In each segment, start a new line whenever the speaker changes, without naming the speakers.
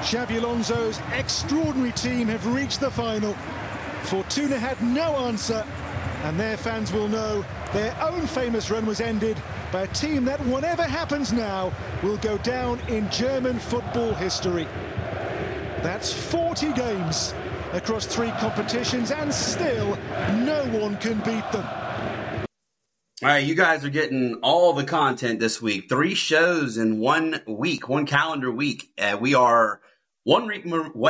Xabi Alonso's extraordinary team have reached the final. Fortuna had no answer, and their fans will know their own famous run was ended by a team that, whatever happens now, will go down in German football history. That's 40 games across 3 competitions, and still no one can beat them.
All right, you guys are getting all the content this week. 3 shows in 1 week, 1 calendar week. We are 1 week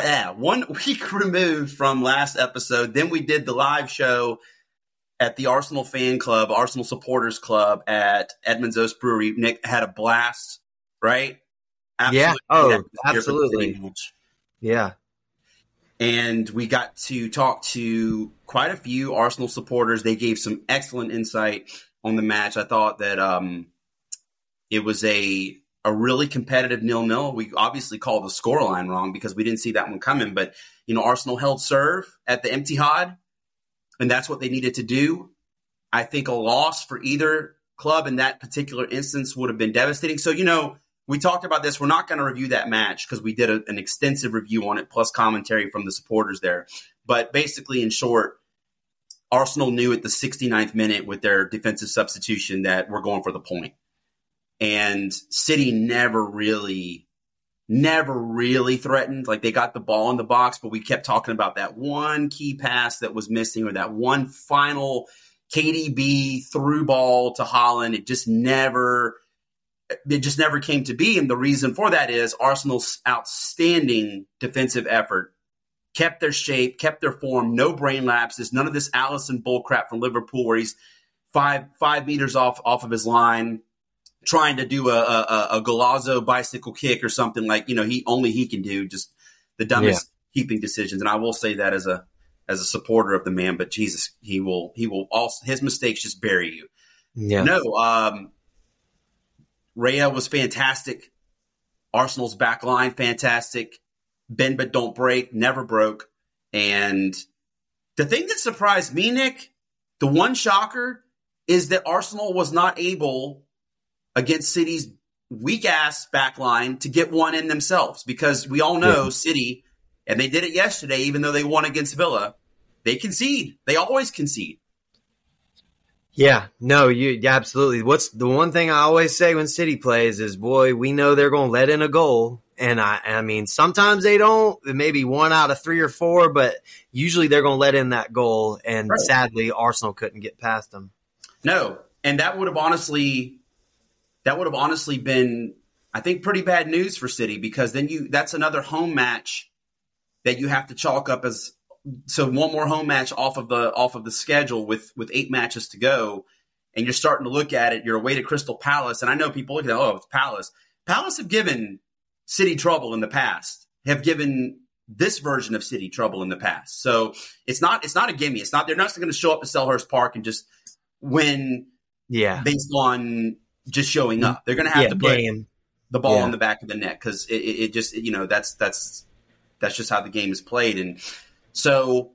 removed from last episode. Then we did the live show at the Arsenal Fan Club, Arsenal Supporters Club at Edmunds Oast Brewery. Nick had a blast, right?
Absolutely. Yeah. Oh, absolutely. Yeah.
And we got to talk to quite a few Arsenal supporters. They gave some excellent insight on the match. I thought that it was a really competitive 0-0. We obviously called the scoreline wrong because we didn't see that one coming. But, Arsenal held serve at the Etihad, and that's what they needed to do. I think a loss for either club in that particular instance would have been devastating. So, we talked about this. We're not going to review that match because we did an extensive review on it, plus commentary from the supporters there. But basically, in short, Arsenal knew at the 69th minute with their defensive substitution that we're going for the point. And City never really threatened. Like, they got the ball in the box, but we kept talking about that one key pass that was missing, or that one final KDB through ball to Haaland. It just never came to be. And the reason for that is Arsenal's outstanding defensive effort kept their shape, kept their form, no brain lapses, none of this Alisson bullcrap from Liverpool where he's five meters off of his line trying to do a Golazo bicycle kick or something like, he can do just the dumbest keeping decisions. And I will say that as a supporter of the man, but Jesus, he will also, his mistakes just bury you.
Yeah.
No, Raya was fantastic. Arsenal's back line, fantastic. Bend but don't break, never broke. And the thing that surprised me, Nick, the one shocker, is that Arsenal was not able, against City's weak-ass back line, to get one in themselves. Because we all know City, and they did it yesterday, even though they won against Villa, they concede. They always concede.
Yeah, no, absolutely. What's the one thing I always say when City plays is, boy, we know they're going to let in a goal. And I mean, sometimes they don't, maybe 1 out of 3 or 4, but usually they're going to let in that goal. And sadly, Arsenal couldn't get past them.
No. And that would have honestly been, I think, pretty bad news for City, because then that's another home match that you have to chalk up as, so one more home match off of the schedule with 8 matches to go, and you're starting to look at it. You're away to Crystal Palace, and I know people look at it's Palace. Palace have given City trouble in the past. Have given this version of City trouble in the past. So it's not a gimme. It's not. They're not going to show up to Selhurst Park and just win.
Yeah,
based on just showing up. They're going to have to put the ball in the back of the net, because it just that's just how the game is played. And so,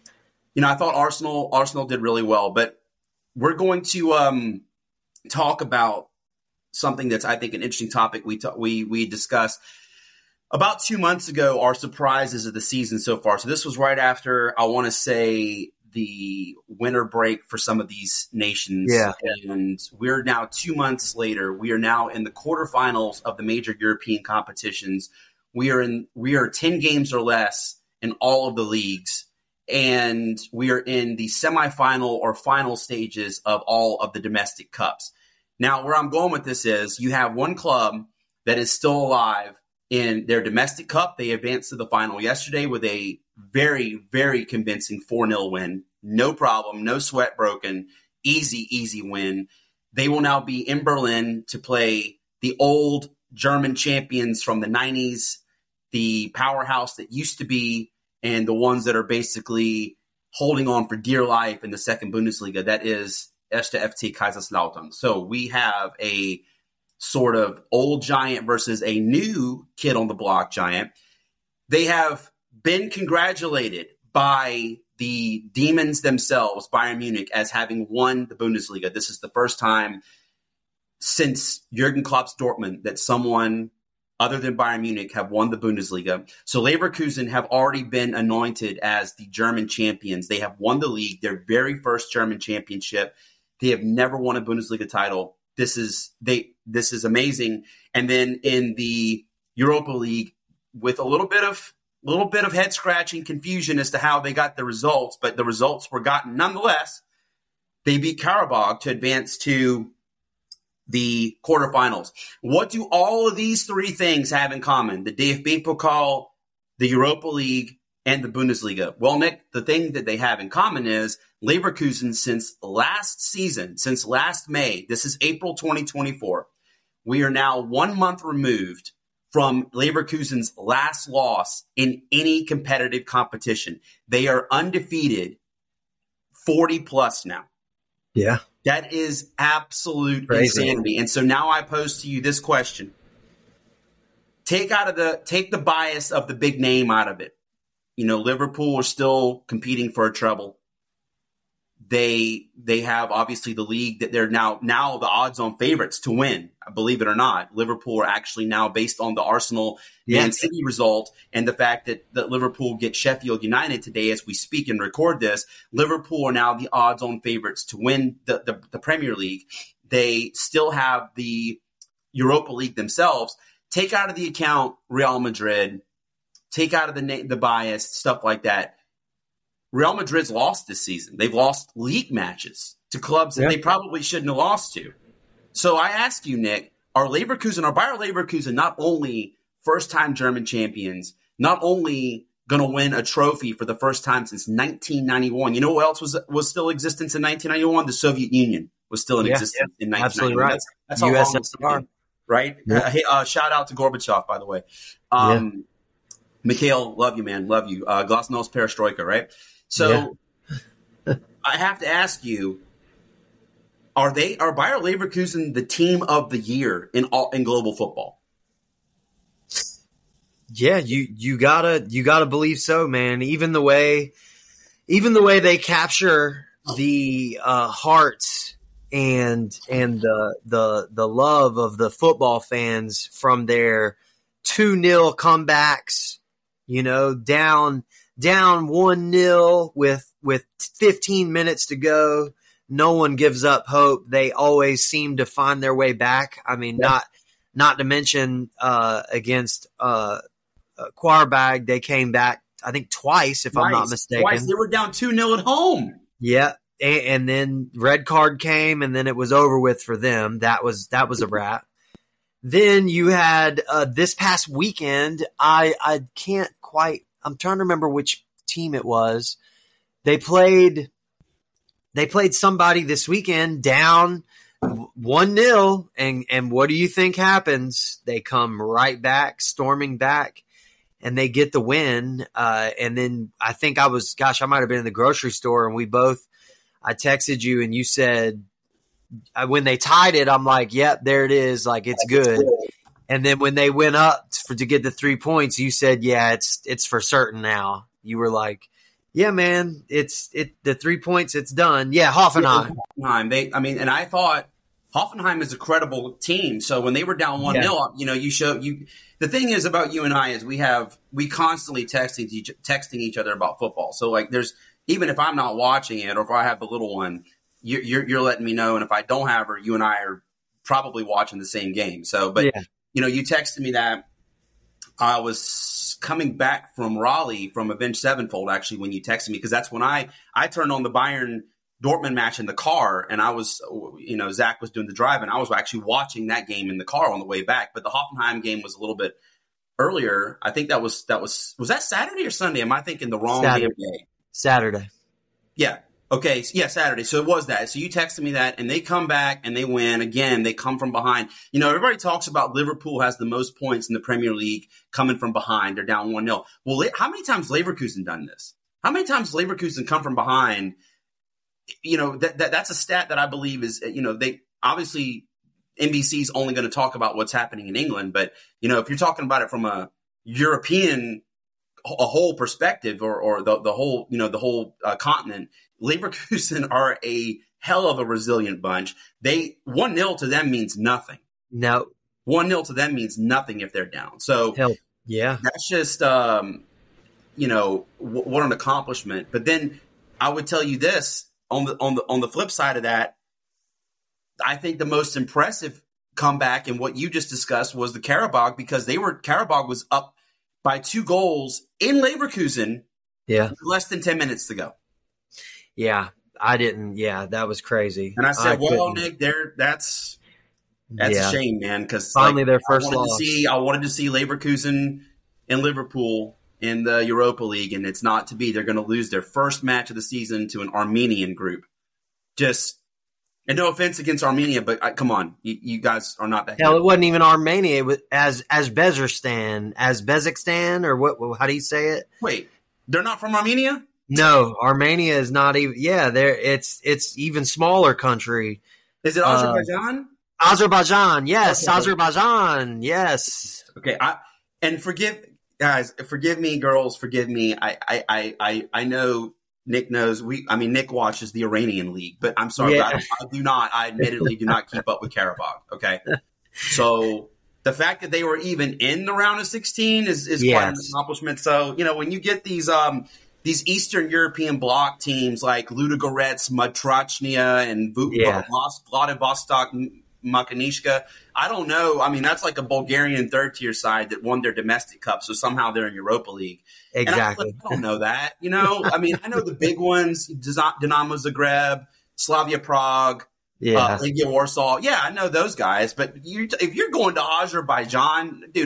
I thought Arsenal did really well, but we're going to talk about something that's, I think, an interesting topic. We discussed about 2 months ago our surprises of the season so far. So this was right after, I want to say, the winter break for some of these nations.
Yeah.
And we're now 2 months later. We are now in the quarterfinals of the major European competitions. We are 10 games or less in all of the leagues, and we are in the semifinal or final stages of all of the domestic cups. Now, where I'm going with this is, you have one club that is still alive in their domestic cup. They advanced to the final yesterday with a very, very convincing 4-0 win. No problem, no sweat broken, easy win. They will now be in Berlin to play the old German champions from the 90s, the powerhouse that used to be, and the ones that are basically holding on for dear life in the second Bundesliga. That is 1. FC Kaiserslautern. So we have a sort of old giant versus a new kid on the block giant. They have been congratulated by the demons themselves, Bayern Munich, as having won the Bundesliga. This is the first time since Jurgen Klopp's Dortmund that someone other than Bayern Munich, have won the Bundesliga. So Leverkusen have already been anointed as the German champions. They have won the league, their very first German championship. They have never won a Bundesliga title. This is amazing. And then in the Europa League, with a little bit of head scratching confusion as to how they got the results, but the results were gotten nonetheless. They beat Karabakh to advance to the quarterfinals. What do all of these three things have in common? The DFB Pokal, the Europa League, and the Bundesliga. Well, Nick, the thing that they have in common is Leverkusen since last season, since last May, this is April 2024, we are now 1 month removed from Leverkusen's last loss in any competitive competition. They are undefeated 40 plus now.
Yeah.
That is absolute
crazy
insanity. And so now I pose to you this question. Take the bias of the big name out of it. You know, Liverpool are still competing for a treble. They have obviously the league that they're now the odds-on favorites to win. Believe it or not, Liverpool are actually now, based on the Arsenal and City result and the fact that Liverpool get Sheffield United today as we speak and record this, Liverpool are now the odds-on favorites to win the Premier League. They still have the Europa League themselves. Take out of the account Real Madrid, take out of the bias, stuff like that. Real Madrid's lost this season. They've lost league matches to clubs that they probably shouldn't have lost to. So I ask you, Nick, are Bayer Leverkusen not only first-time German champions, not only going to win a trophy for the first time since 1991? You know what else was still in existence in 1991? The Soviet Union was still in existence in 1991.
Absolutely right.
That's how long it's been, right?
Yeah.
Shout out to Gorbachev, by the way. Mikhail, love you, man. Love you. Glasnost Perestroika, right? So I have to ask you, are Bayer Leverkusen the team of the year in global football?
Yeah, you gotta believe so, man. Even the way they capture the hearts and the love of the football fans from their 2-0 comebacks, you know, down 1-0 with 15 minutes to go. No one gives up hope. They always seem to find their way back. I mean, not to mention against Qarabag, they came back, I think, twice, if I'm not mistaken.
Twice. They were down 2-0 at home.
Yeah. And then red card came, and then it was over with for them. That was a wrap. Then you had this past weekend, I can't quite – I'm trying to remember which team it was. They played somebody this weekend down 1-0, and what do you think happens? They come right back, storming back, and they get the win. And then I think I might have been in the grocery store, and I texted you, and you said when they tied it, I'm like, yep, there it is, like it's good. And then when they went up to get the 3 points, you said, yeah, it's for certain now. You were like, yeah, man, it's the 3 points, it's done. Yeah, Hoffenheim.
And I thought Hoffenheim is a credible team. So when they were down 1-0, you know, the thing is about you and I is we constantly texting each other about football. So like even if I'm not watching it or if I have the little one, you're letting me know. And if I don't have her, you and I are probably watching the same game. So, but you know, you texted me that I was coming back from Raleigh from Avenged Sevenfold, actually, when you texted me, because that's when I turned on the Bayern Dortmund match in the car, and I was, you know, Zach was doing the drive, and I was actually watching that game in the car on the way back. But the Hoffenheim game was a little bit earlier. I think was that Saturday or Sunday? Am I thinking the wrong day?
Saturday.
Yeah. Okay, yeah, Saturday. So it was that. So you texted me that, and they come back and they win. Again, they come from behind. You know, everybody talks about Liverpool has the most points in the Premier League coming from behind. They're down 1-0. Well, how many times Leverkusen done this? How many times Leverkusen come from behind? You know, that's a stat that I believe is, you know, they obviously NBC's only going to talk about what's happening in England. But, you know, if you're talking about it from a European a whole perspective or the whole, you know, the whole continent, Leverkusen are a hell of a resilient bunch. 1-0 to them means nothing.
Now,
1-0 to them means nothing if they're down. So
yeah,
that's just what an accomplishment. But then I would tell you this on the flip side of that, I think the most impressive comeback in what you just discussed was the Karabakh, because Karabakh was up by 2 goals in Leverkusen.
Yeah,
less than 10 minutes to go.
Yeah, I didn't. Yeah, that was crazy.
And I said, Nick, that's a shame, man. Because
finally their first loss.
I wanted to see Leverkusen and Liverpool in the Europa League, and it's not to be. They're going to lose their first match of the season to an Armenian group. And no offense against Armenia, but come on, you guys are not that good.
Hell, it wasn't even Armenia. It was Uzbekistan, or what? How do you say it?
Wait, they're not from Armenia?
No, Armenia is not even. Yeah, it's even smaller country.
Is it Azerbaijan?
Azerbaijan, yes.
Okay.
Azerbaijan, yes.
Okay, forgive me, girls, forgive me. I know. Nick knows Nick watches the Iranian league, but I'm sorry,
yeah.
I admittedly do not keep up with Karabakh. Okay. So the fact that they were even in the round of 16 is quite an accomplishment. So, when you get these Eastern European bloc teams like Ludogorets, Matrachnia, and Vladivostok Makanishka, I don't know. I mean, that's like a Bulgarian third-tier side that won their domestic cup, so somehow they're in Europa League.
Exactly.
I don't know that. I know the big ones, Dinamo Zagreb, Slavia Prague, Legia Warsaw. Yeah, I know those guys. But if you're going to Azerbaijan, dude,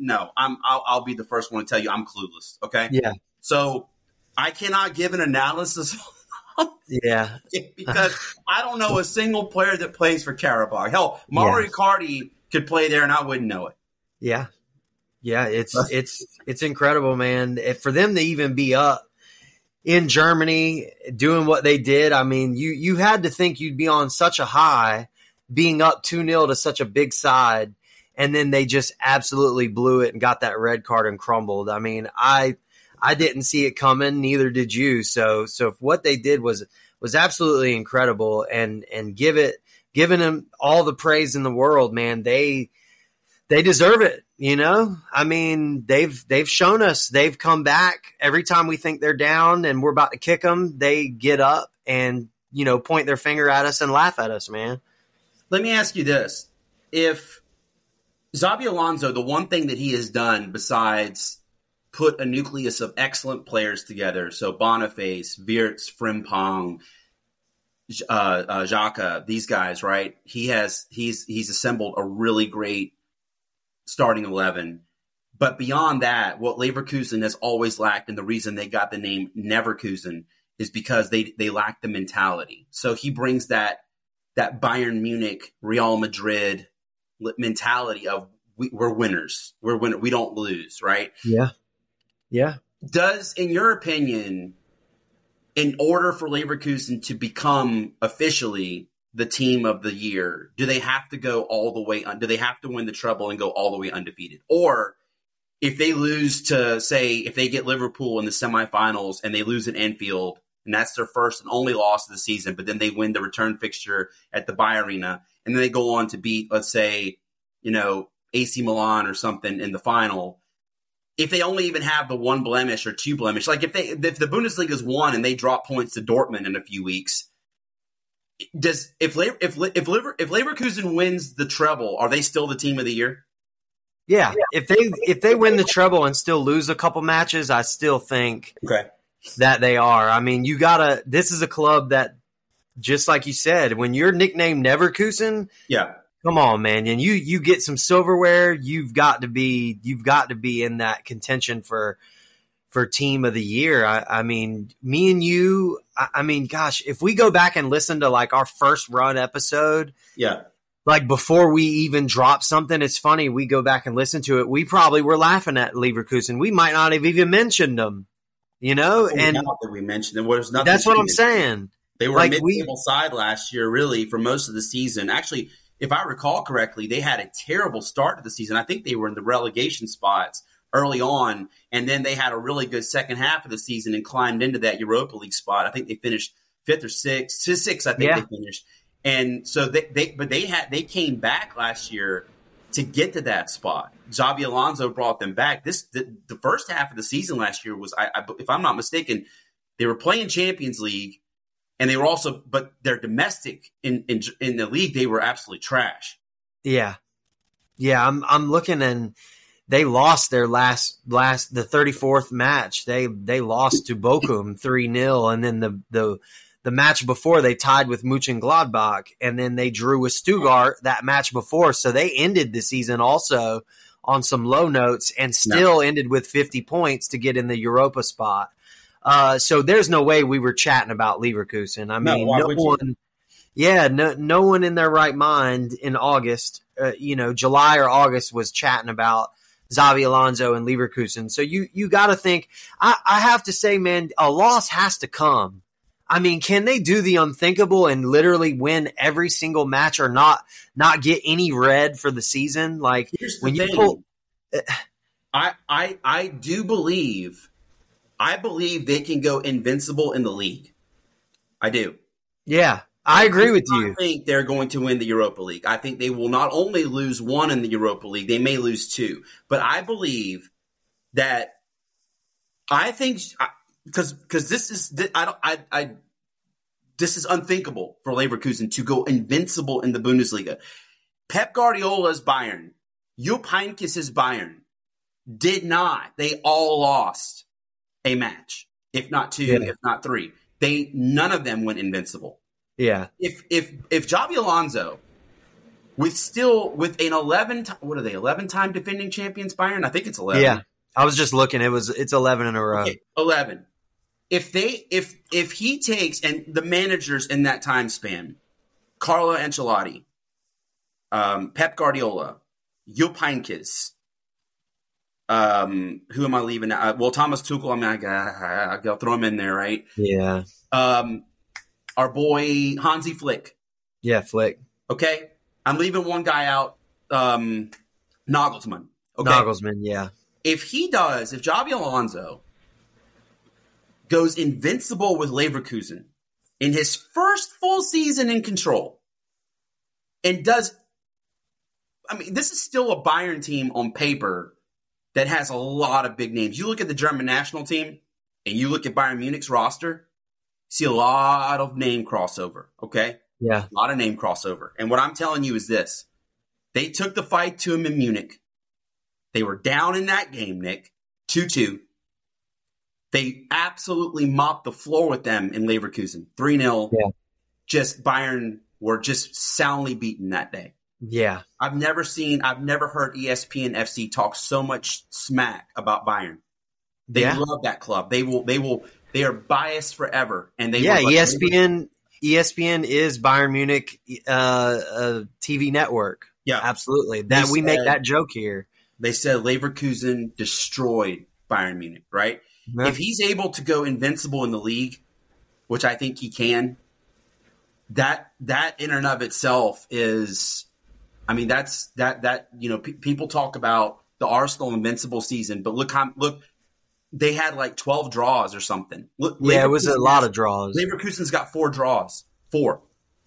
I'll be the first one to tell you I'm clueless, okay?
Yeah.
So I cannot give an analysis
yeah,
because I don't know a single player that plays for Karabakh. Hell, Mauro Icardi could play there and I wouldn't know it.
Yeah. Yeah, it's incredible, man. For them to even be up in Germany doing what they did, I mean, you had to think you'd be on such a high, being up 2-0 to such a big side, and then they just absolutely blew it and got that red card and crumbled. I mean, I didn't see it coming, neither did you. So what they did was absolutely incredible, and giving them all the praise in the world, man. They deserve it, I mean, they've shown us they've come back every time we think they're down and we're about to kick them. They get up and point their finger at us and laugh at us, man.
Let me ask you this: if Xabi Alonso, the one thing that he has done besides put a nucleus of excellent players together, so Boniface, Wirtz, Frimpong, Xhaka, these guys, right? He's assembled a really great starting 11. But beyond that, what Leverkusen has always lacked, and the reason they got the name Neverkusen, is because they lack the mentality. So he brings that Bayern Munich, Real Madrid mentality of we're winners. We don't lose, right?
Yeah. Yeah.
Does, in your opinion, in order for Leverkusen to become officially the team of the year, do they have to go all the way? Do they have to win the treble and go all the way undefeated? Or if they lose to, say, if they get Liverpool in the semifinals and they lose at Anfield, and that's their first and only loss of the season, but then they win the return fixture at the Bayer Arena, and then they go on to beat, let's say, AC Milan or something in the final. If they only even have the one blemish or two blemish, like if the Bundesliga's won and they drop points to Dortmund in a few weeks, if Leverkusen wins the treble, are they still the team of the year?
Yeah. If they win the treble and still lose a couple matches, I still think that they are. I mean, this is a club that, just like you said, when you're nicknamed Neverkusen, come on, man, and you get some silverware, you've got to be in that contention for team of the year. I mean, me and you, I mean, gosh, if we go back and listen to like our first run episode, like before we even drop something, it's funny, we go back and listen to it, we probably were laughing at Leverkusen. We might not have even mentioned them, and
that we mentioned them.
That's what I'm saying.
They were a mid-table side last year, really, for most of the season. Actually, if I recall correctly, they had a terrible start to the season. I think they were in the relegation spots early on, and then they had a really good second half of the season and climbed into that Europa League spot. I think they finished 5th or 6th. To 6th, I think they finished. And so they came back last year to get to that spot. Xabi Alonso brought them back. The first half of the season last year was, if I'm not mistaken, they were playing Champions League, and they were also, but their domestic in the league, they were absolutely trash.
Yeah. I'm looking, and they lost their last the 34th match. They lost to Bochum 3-0, and then the match before they tied with Mönchengladbach, and then they drew with Stuttgart that match before. So they ended the season also on some low notes and still ended with 50 points to get in the Europa spot. So there's no way we were chatting about Leverkusen. I mean, no one in their right mind in August, July or August was chatting about Xabi Alonso and Leverkusen. So you got to think, I have to say, man, a loss has to come. I mean, can they do the unthinkable and literally win every single match or not get any red for the season? Like, when you pull,
I do believe, they can go invincible in the league. I do.
Yeah, I agree with you.
I think they're going to win the Europa League. I think they will not only lose one in the Europa League, they may lose two. But I believe that because this is this is unthinkable for Leverkusen to go invincible in the Bundesliga. Pep Guardiola's Bayern, Jupp Heynckes' Bayern did not. They all lost a match, if not two, if not three. None of them went invincible.
Yeah.
If Xabi Alonso with an 11-time defending champions Bayern, I think it's 11.
Yeah. I was just looking. It's 11 in a row.
Okay, 11. If he takes, and the managers in that time span, Carlo Ancelotti, Pep Guardiola, Jupp Heynckes, who am I leaving out? Well, Thomas Tuchel, I mean, I'll throw him in there, right?
Yeah.
Our boy Hansi Flick.
Yeah, Flick.
Okay. I'm leaving one guy out, Nagelsmann. Okay.
Nagelsmann, yeah.
If Xabi Alonso goes invincible with Leverkusen in his first full season in control and this is still a Bayern team on paper that has a lot of big names. You look at the German national team and you look at Bayern Munich's roster, see a lot of name crossover, okay?
Yeah.
A lot of name crossover. And what I'm telling you is this. They took the fight to him in Munich. They were down in that game, Nick, 2-2. They absolutely mopped the floor with them in Leverkusen, 3-0.
Yeah.
Just Bayern were just soundly beaten that day.
Yeah.
I've never heard ESPN FC talk so much smack about Bayern. They love that club. They are biased forever. And
ESPN is Bayern Munich TV network.
Yeah.
Absolutely. We make that joke here.
They said Leverkusen destroyed Bayern Munich, right? Yeah. If he's able to go invincible in the league, which I think he can, that in and of itself is, I mean, people talk about the Arsenal invincible season, but look, they had like 12 draws or something.
Yeah, it was a lot of draws.
Leverkusen's got 4 draws. 4.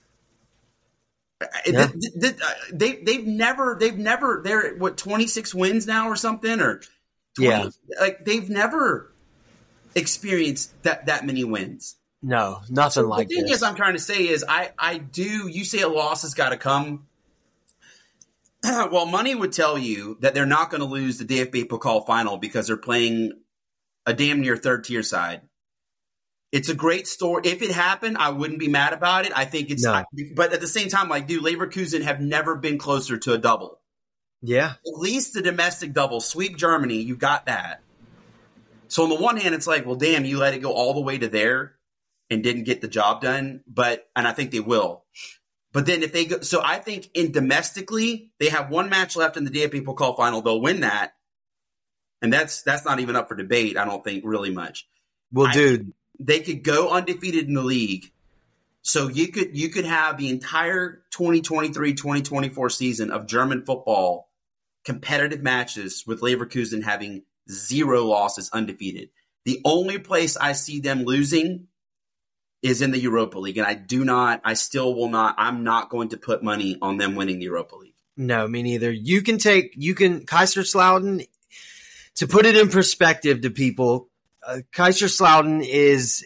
Yeah.
They've never, they're what, 26 wins now or something, or 20,
yeah,
like they've never experienced that many wins.
No, nothing like this.
The thing is, I'm trying to say is, you say a loss has got to come. Well, money would tell you that they're not going to lose the DFB Pokal final because they're playing a damn near third tier side. It's a great story. If it happened, I wouldn't be mad about it. I think it's not. But at the same time, like, dude, Leverkusen have never been closer to a double.
Yeah.
At least the domestic double. Sweep Germany, you got that. So on the one hand, it's like, well, damn, you let it go all the way to there and didn't get the job done. And I think they will. But then if they go, so I think domestically, they have one match left in the DFB Pokal final. They'll win that. And that's not even up for debate, I don't think, really much.
Well, dude,
they could go undefeated in the league. So you could have the entire 2023-2024 season of German football competitive matches with Leverkusen having 0 losses, undefeated. The only place I see them losing is in the Europa League. And I'm not going to put money on them winning the Europa League.
No, me neither. Kaiserslautern, to put it in perspective to people, Kaiserslautern is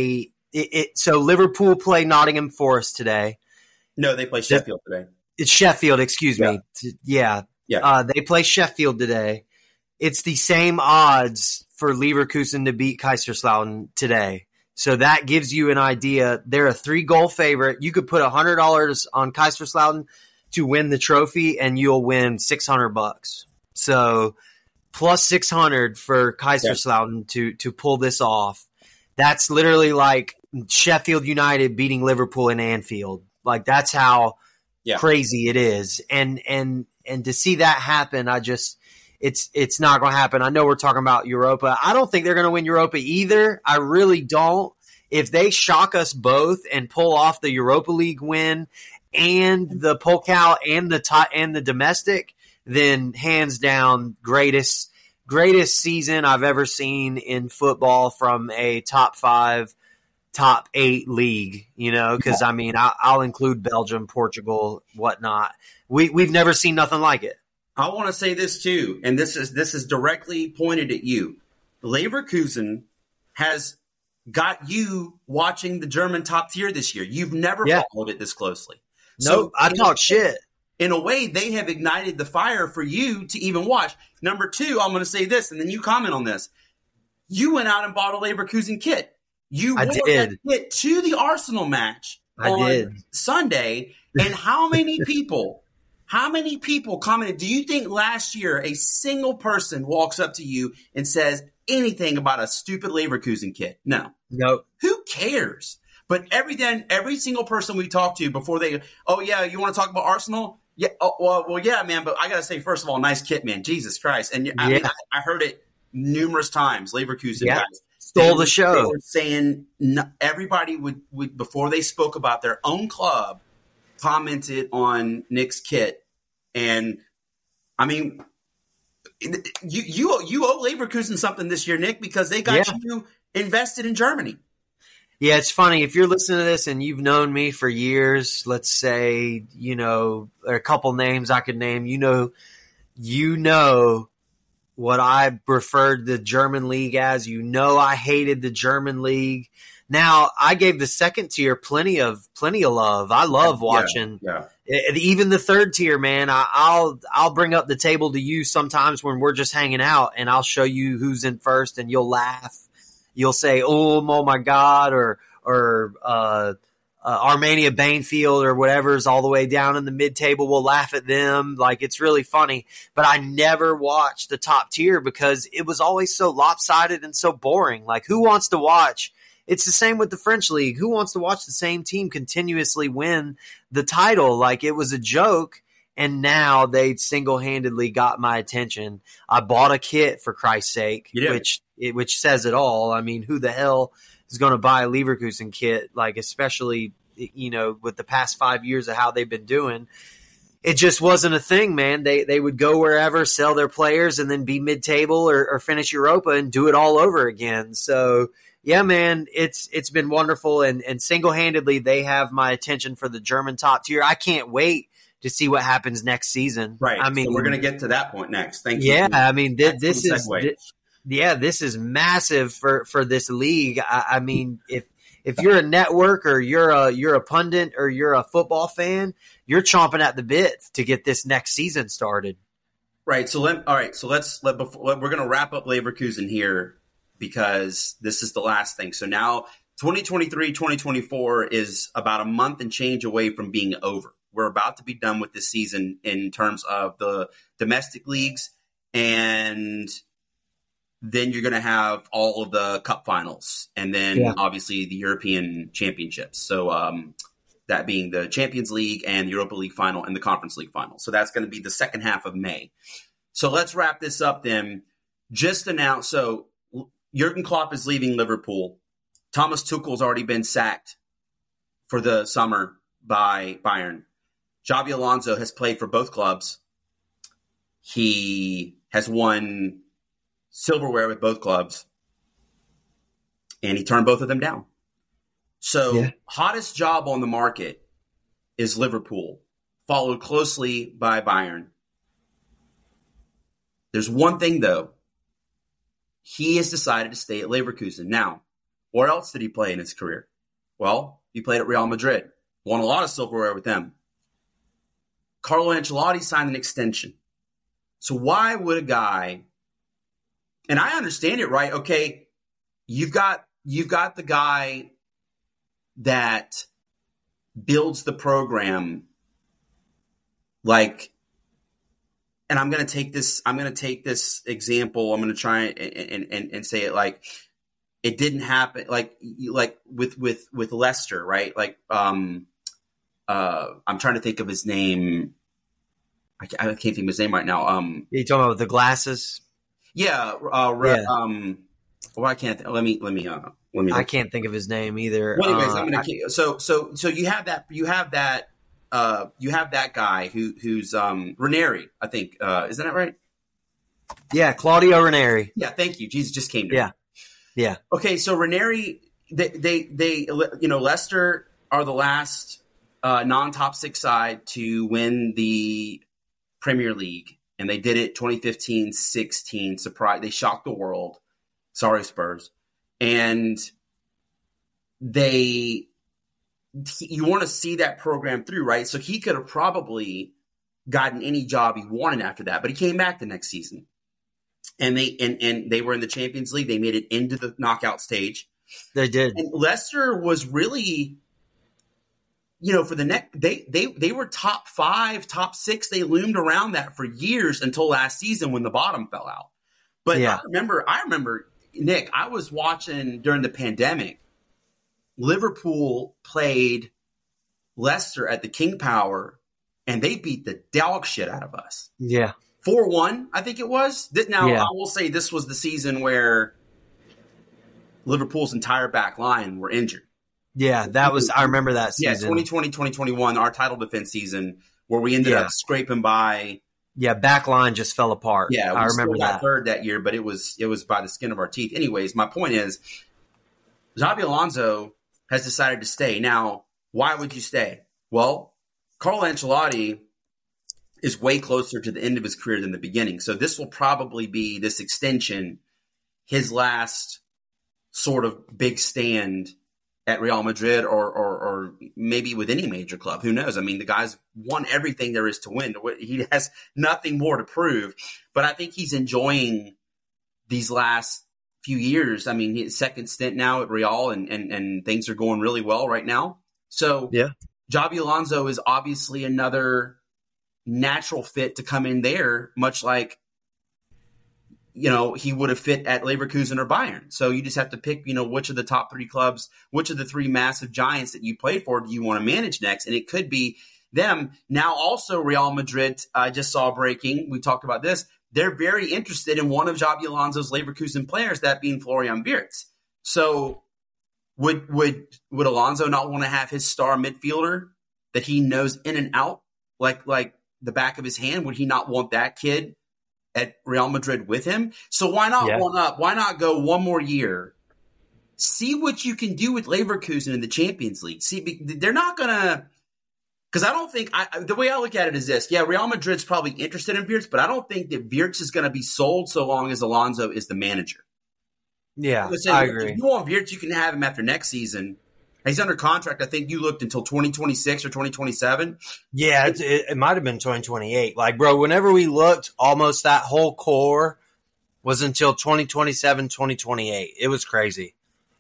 so Liverpool play Nottingham Forest today.
No, they play Sheffield today.
It's Sheffield, excuse me. Yeah. They play Sheffield today. It's the same odds for Leverkusen to beat Kaiserslautern today. So that gives you an idea. They're a 3-goal favorite. You could put $100 on Kaiserslautern to win the trophy, and you'll win $600. So plus 600 for Kaiserslautern to pull this off. That's literally like Sheffield United beating Liverpool in Anfield. Like that's how crazy it is. And to see that happen, it's not going to happen. I know we're talking about Europa. I don't think they're going to win Europa either. I really don't. If they shock us both and pull off the Europa League win and the Pokal and the domestic, then hands down greatest season I've ever seen in football from a top 5, top 8 league, because I mean, I'll include Belgium, Portugal, whatnot. We've never seen nothing like it.
I want to say this too, and this is directly pointed at you. Leverkusen has got you watching the German top tier this year. You've never followed it this closely.
No, I talk shit.
In a way, they have ignited the fire for you to even watch. Number 2, I'm going to say this, and then you comment on this. You went out and bought a Leverkusen kit. You wore that kit to the Arsenal match on Sunday, and how many people commented? Do you think last year a single person walks up to you and says anything about a stupid Leverkusen kit? No. Who cares? But every single person we talk to before they, you want to talk about Arsenal? Yeah. Well, yeah, man. But I got to say, first of all, nice kit, man. Jesus Christ. And I mean, I heard it numerous times. Leverkusen guys
stole the show.
They were saying everybody would before they spoke about their own club, commented on Nick's kit. And I mean, you owe Leverkusen something this year, Nick, because they got you invested in Germany.
Yeah, it's funny. If you're listening to this and you've known me for years, let's say, there are a couple names I could name, you know what I preferred the German league as. I hated the German league. Now, I gave the second tier plenty of love. I love watching even the third tier, man. I'll bring up the table to you sometimes when we're just hanging out, and I'll show you who's in first, and you'll laugh. You'll say, oh my God, or Armenia Bainfield or whatever is all the way down in the mid-table. We'll laugh at them. Like, it's really funny. But I never watched the top tier because it was always so lopsided and so boring. Like, who wants to watch? It's the same with the French league. Who wants to watch the same team continuously win the title? Like, it was a joke. And now they single-handedly got my attention. I bought a kit, for Christ's sake, which says it all. I mean, who the hell is going to buy a Leverkusen kit? Like, especially, with the past 5 years of how they've been doing. It just wasn't a thing, man. They would go wherever, sell their players, and then be mid-table or finish Europa and do it all over again. So, yeah, man, it's been wonderful. And single-handedly, they have my attention for the German top tier. I can't wait to see what happens next season.
Right. I mean, so we're going to get to that point next. Thank you.
Yeah. I mean, this is massive for this league. I mean, if you're a network or you're a pundit or you're a football fan, you're chomping at the bit to get this next season started.
Right. So we're going to wrap up Leverkusen here because this is the last thing. So now 2023, 2024 is about a month and change away from being over. We're about to be done with this season in terms of the domestic leagues, and then you're going to have all of the cup finals, and then obviously the European championships. So that being the Champions League and the Europa League final and the Conference League final. So that's going to be the second half of May. So let's wrap this up then. Just announced, so Jurgen Klopp is leaving Liverpool. Thomas Tuchel's already been sacked for the summer by Bayern. Xabi Alonso has played for both clubs. He has won silverware with both clubs. And he turned both of them down. So hottest job on the market is Liverpool. followed closely by Bayern. There's one thing, though. He has decided to stay at Leverkusen. Now, where else did he play in his career? Well, he played at Real Madrid. Won a lot of silverware with them. Carlo Ancelotti signed an extension. So why would a guy, and I understand it, right? Okay, you've got the guy that builds the program, like, and I'm going to take this example. I'm going to try and say it like it didn't happen, like with Leicester, right? Like, I'm trying to think of his name. I can't think of his name right now.
You talking about the glasses?
Yeah. Well, I can't. Let me.
I can't think of his name either.
Well, anyways, I'm gonna. So you have that. You have that guy who's Ranieri. I think isn't that right?
Yeah, Claudio Ranieri.
Yeah, thank you. Jesus just came to me.
Yeah.
Okay, so Ranieri, they Leicester are the last non-top 6 side to win the Premier League, and they did it 2015-16. Surprise! They shocked the world. Sorry, Spurs. And you want to see that program through, right? So he could have probably gotten any job he wanted after that, but he came back the next season. And they were in the Champions League. They made it into the knockout stage.
They did.
And Leicester was really, for the next, they were top 5, top 6. They loomed around that for years until last season when the bottom fell out. But yeah. I remember, Nick, I was watching during the pandemic. Liverpool played Leicester at the King Power, and they beat the dog shit out of us.
Yeah.
4-1, I think it was. Now, I will say this was the season where Liverpool's entire back line were injured.
Yeah, I remember that season.
Yeah, 2020, 2021, our title defense season, where we ended up scraping by.
Yeah, back line just fell apart.
Yeah,
I remember
still got third that year, but it was by the skin of our teeth. Anyways, my point is, Xabi Alonso has decided to stay. Now, why would you stay? Well, Carlo Ancelotti is way closer to the end of his career than the beginning. So this will probably be, this extension, his last sort of big stand at Real Madrid or maybe with any major club. Who knows? I mean, the guy's won everything there is to win. He has nothing more to prove. But I think he's enjoying these last few years. I mean, his second stint now at Real, and things are going really well right now. So Xabi Alonso is obviously another natural fit to come in there, much like, he would have fit at Leverkusen or Bayern. So you just have to pick, which of the top 3 clubs, which of the 3 massive giants that you played for do you want to manage next? And it could be them. Now also Real Madrid, I just saw breaking, we talked about this, they're very interested in one of Xabi Alonso's Leverkusen players, that being Florian Wirtz. So would Alonso not want to have his star midfielder that he knows in and out, like the back of his hand? Would he not want that kid at Real Madrid with him? So why not one up? Why not go one more year? See what you can do with Leverkusen in the Champions League. See, they're not going to – because I don't think – the way I look at it is this. Yeah, Real Madrid's probably interested in Wirtz, but I don't think that Wirtz is going to be sold so long as Alonso is the manager.
Yeah,
Listen,
I agree.
If you want Wirtz, you can have him after next season. He's under contract. I think you looked until 2026 or 2027.
Yeah, it might have been 2028. Like, bro, whenever we looked, almost that whole core was until 2027, 2028. It was crazy.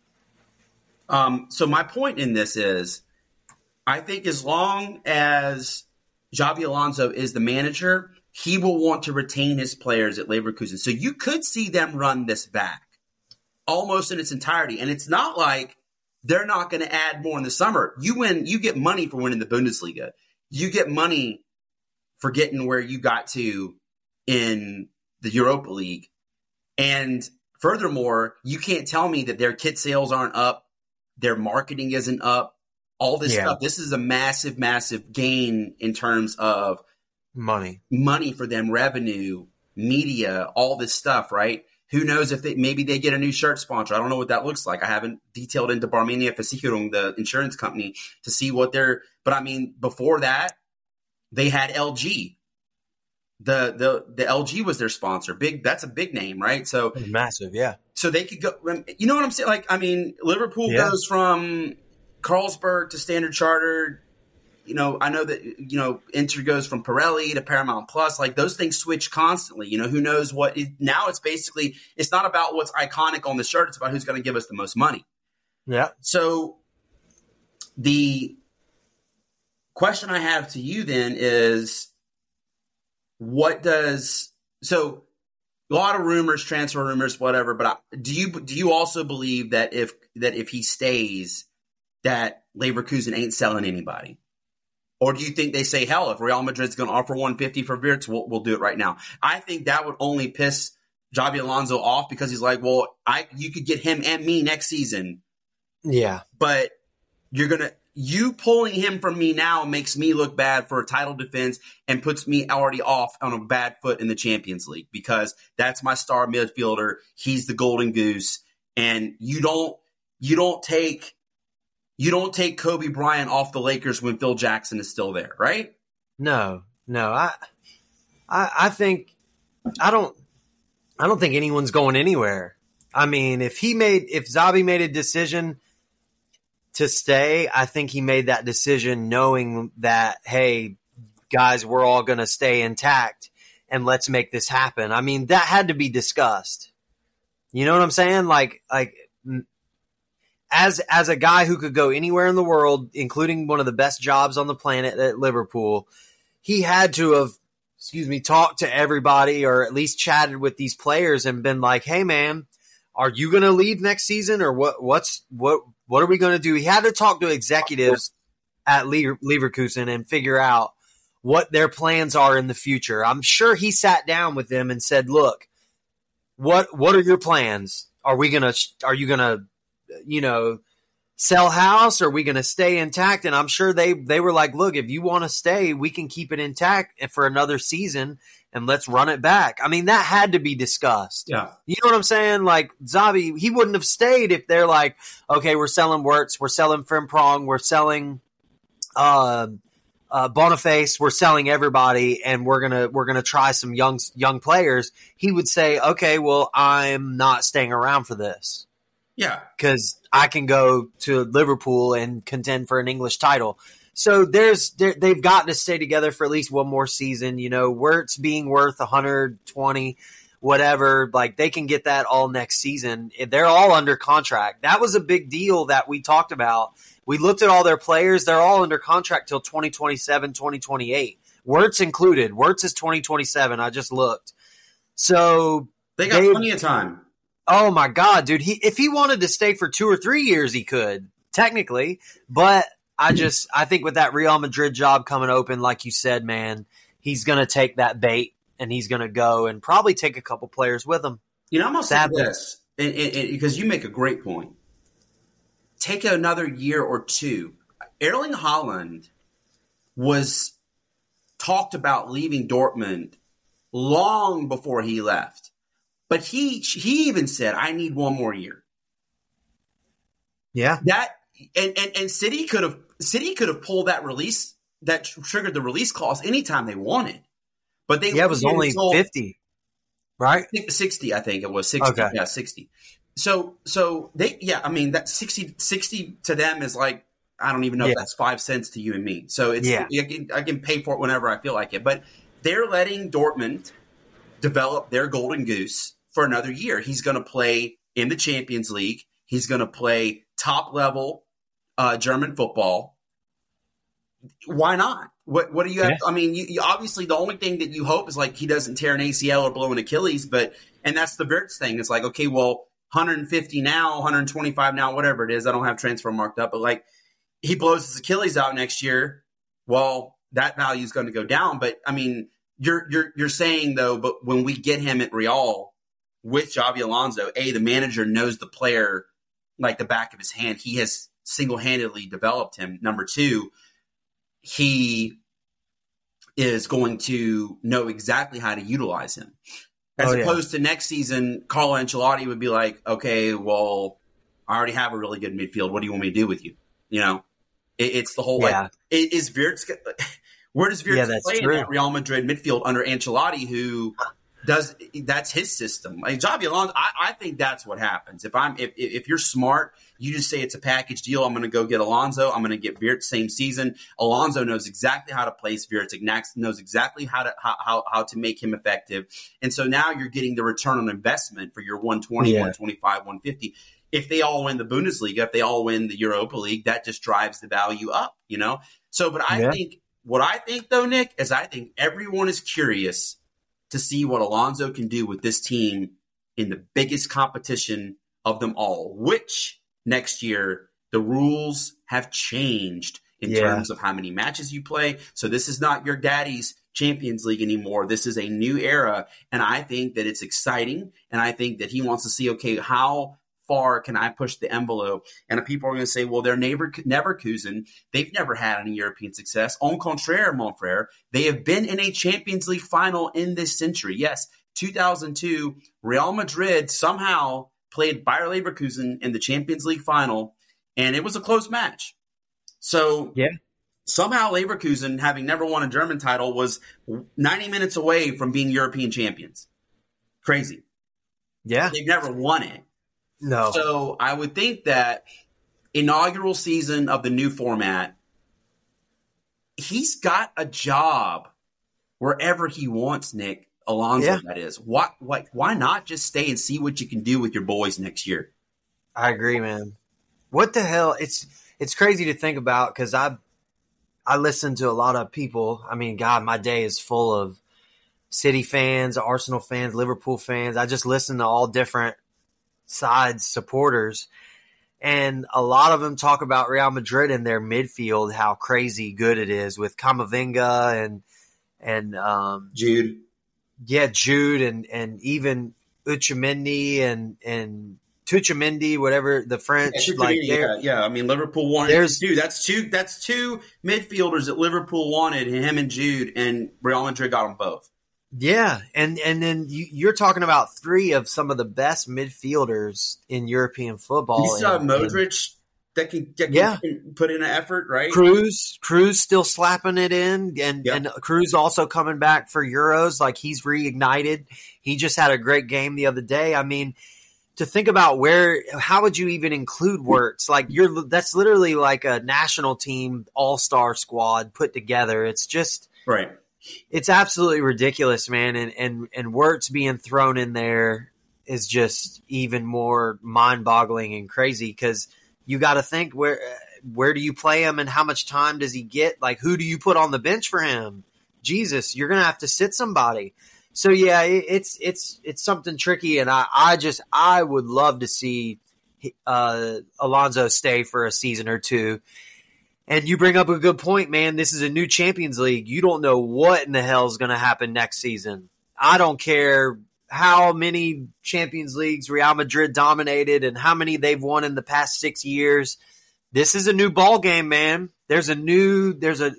So my point in this is, I think as long as Xabi Alonso is the manager, he will want to retain his players at Leverkusen. So you could see them run this back almost in its entirety. And it's not like they're not going to add more in the summer. You get money for winning the Bundesliga. You get money for getting where you got to in the Europa League. And furthermore, you can't tell me that their kit sales aren't up, their marketing isn't up, all this stuff. This is a massive, massive gain in terms of money for them, revenue, media, all this stuff, right? Who knows if maybe they get a new shirt sponsor. I don't know what that looks like. I haven't detailed into Barmenia Versicherung, the insurance company, to see what they're – but, I mean, before that, they had LG. The LG was their sponsor. That's a big name, right? So
massive, yeah.
So they could go. You know what I'm saying? Like, I mean, Liverpool goes from Carlsberg to Standard Chartered. You know, I know that, you know, Inter goes from Pirelli to Paramount Plus. Like, those things switch constantly. You know, who knows what now it's basically, it's not about what's iconic on the shirt. It's about who's going to give us the most money. Yeah. So the question I have to you then is, so a lot of rumors, transfer rumors, whatever, but do you also believe that if he stays, that Leverkusen ain't selling anybody? Or do you think they say, hell, if Real Madrid's going to offer 150 for Wirtz, we'll do it right now? I think that would only piss Xabi Alonso off, because he's like, well, you could get him and me next season. Yeah. But you pulling him from me now makes me look bad for a title defense and puts me already off on a bad foot in the Champions League, because that's my star midfielder. He's the golden goose. And you don't take Kobe Bryant off the Lakers when Phil Jackson is still there, right? No. I think I don't think anyone's going anywhere. I mean, if Xabi made a decision to stay, I think he made that decision knowing that, hey, guys, we're all going to stay intact and let's make this happen. I mean, that had to be discussed. You know what I'm saying? Like as a guy who could go anywhere in the world, including one of the best jobs on the planet at Liverpool, he had to have, talked to everybody, or at least chatted with these players and been like, hey man, are you going to leave next season, or what are we going to do? He had to talk to executives at Leverkusen and figure out what their plans are in the future. I'm sure he sat down with them and said, look, what are your plans? Are you going to, sell house? Or are we going to stay intact? And I'm sure they were like, look, if you want to stay, we can keep it intact for another season and let's run it back. I mean, that had to be discussed. Yeah. You know what I'm saying? Like, Xabi, he wouldn't have stayed if they're like, okay, we're selling Wirtz, we're selling Frimpong, we're selling Boniface, we're selling everybody, and we're gonna try some young players. He would say, okay, well, I'm not staying around for this. Yeah, because I can go to Liverpool and contend for an English title. So they've got to stay together for at least one more season. You know, Wirtz being worth 120, whatever, like they can get that all next season. They're all under contract. That was a big deal that we talked about. We looked at all their players. They're all under contract till 2027, 2028. Wirtz included. Wirtz is 2027. I just looked. So they got plenty of time. Oh my God, dude. If he wanted to stay for 2 or 3 years, he could, technically. But I think with that Real Madrid job coming open, like you said, man, he's going to take that bait and he's going to go and probably take a couple players with him. You know, I'm going to say this, because you make a great point. Take another year or two. Erling Haaland was talked about leaving Dortmund long before he left. But he even said, I need one more year. Yeah. And City could have pulled that release, that triggered the release clause anytime they wanted. But it was only 50, right? 60, I think it was 60. Okay. Yeah, 60. So that 60 to them is like, I don't even know if that's 5 cents to you and me. So I can pay for it whenever I feel like it. But they're letting Dortmund develop their golden goose for another year. He's going to play in the Champions League. He's going to play top level German football. Why not? What do you have? I mean, you obviously the only thing that you hope is like he doesn't tear an ACL or blow an Achilles, and that's the Wirtz thing. It's like, okay, well, 150 now, 125 now, whatever it is. I don't have transfer marked up, but like he blows his Achilles out next year. Well, that value is going to go down. But I mean, you're saying though, but when we get him at Real with Xabi Alonso, the manager knows the player like the back of his hand. He has single-handedly developed him. Number two, he is going to know exactly how to utilize him. As opposed to next season, Carlo Ancelotti would be like, okay, well, I already have a really good midfield. What do you want me to do with you? You know, it's the whole like, is Wirtz Where does Virtus play in
true.
that Real Madrid midfield under Ancelotti, who that's Real Madrid midfield under Ancelotti, that's his system. Like Xabi Alonso, I think that's what happens. If you're smart, you just say it's a package deal. I'm going to go get Alonso. I'm going to get Virtus same season. Alonso knows exactly how to place Virtus. Knows exactly how to make him effective. And so now you're getting the return on investment for your 120, 125, 150. If they all win the Bundesliga, if they all win the Europa League, that just drives the value up, So, but I think though, Nick, is I think everyone is curious to see what Alonso can do with this team in the biggest competition of them all, which next year the rules have changed in terms of how many matches you play. So this is not your daddy's Champions League anymore. This is a new era. And I think that it's exciting. And I think that he wants to see, okay, how far can I push the envelope? And people are going to say, well, they're Leverkusen. They've never had any European success. En contraire, mon frère, they have been in a Champions League final in this century. Yes, 2002, Real Madrid somehow played Bayer Leverkusen in the Champions League final, and it was a close match. So somehow Leverkusen, having never won a German title, was 90 minutes away from being European champions. Crazy.
Yeah.
They've never won it.
No.
So I would think that inaugural season of the new format, he's got a job wherever he wants, Nick. Alonso, that is. Why not just stay and see what you can do with your boys next year?
I agree, man. What the hell? It's crazy to think about because I listen to a lot of people. I mean, God, my day is full of City fans, Arsenal fans, Liverpool fans. I just listen to all different sides, supporters, and a lot of them talk about Real Madrid and their midfield, how crazy good it is with Camavinga and
Jude.
Yeah, Jude and even Uchamendi and Tuchamendi, whatever the French
I mean, Liverpool wanted two. That's two midfielders that Liverpool wanted, him and Jude, and Real Madrid got them both.
Yeah, and then you're talking about three of some of the best midfielders in European football.
You still have Modric that can put in an effort, right?
Cruz still slapping it in, and Cruz also coming back for Euros. Like, he's reignited. He just had a great game the other day. I mean, to think about how would you even include Wirtz? Like, that's literally like a national team all-star squad put together. It's just
right.
It's absolutely ridiculous, man. And Wirtz being thrown in there is just even more mind-boggling and crazy because you got to think where do you play him and how much time does he get? Like, who do you put on the bench for him? Jesus, you're going to have to sit somebody. So yeah, it's something tricky, and I would love to see Alonso stay for a season or two. And you bring up a good point, man. This is a new Champions League. You don't know what in the hell is going to happen next season. I don't care how many Champions Leagues Real Madrid dominated and how many they've won in the past 6 years. This is a new ball game, man. There's a new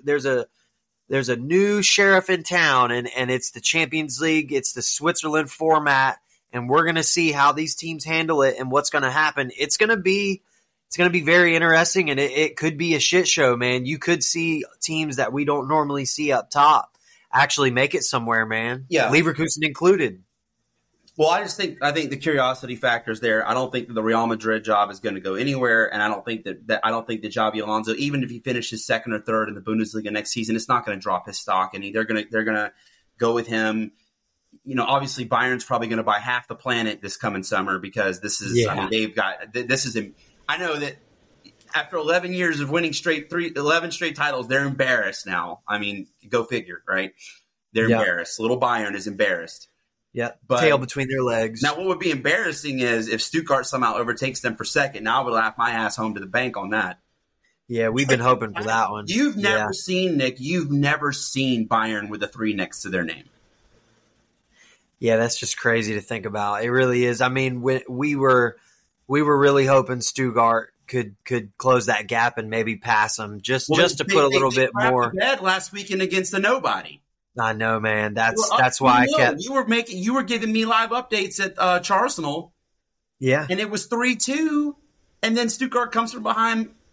sheriff in town, and it's the Champions League. It's the Switzerland format, and we're going to see how these teams handle it and what's going to happen. It's going to be very interesting, and it could be a shit show, man. You could see teams that we don't normally see up top actually make it somewhere, man.
Yeah,
Leverkusen included.
Well, I think the curiosity factor is there. I don't think that the Real Madrid job is going to go anywhere, and I don't think that Xabi Alonso, even if he finishes second or third in the Bundesliga next season, it's not going to drop his stock any. They're going to go with him. You know, obviously Bayern's probably going to buy half the planet this coming summer because this is. Yeah. I mean, they've got this is. I know that after 11 years of winning 11 straight titles, they're embarrassed now. I mean, go figure, right? They're embarrassed. Little Bayern is embarrassed.
Yeah, tail between their legs.
Now, what would be embarrassing is if Stuttgart somehow overtakes them for second. Now I would laugh my ass home to the bank on that.
Yeah, we've been hoping for that one.
You've never seen Bayern with a 3 next to their name.
Yeah, that's just crazy to think about. It really is. I mean, we were really hoping Stuttgart could close that gap and maybe pass them just to put a little bit more.
Bad last weekend against the nobody.
I know, man. That's why I kept.
You were giving me live updates at Charsenal.
Yeah,
and it was 3-2, and then Stuttgart comes from behind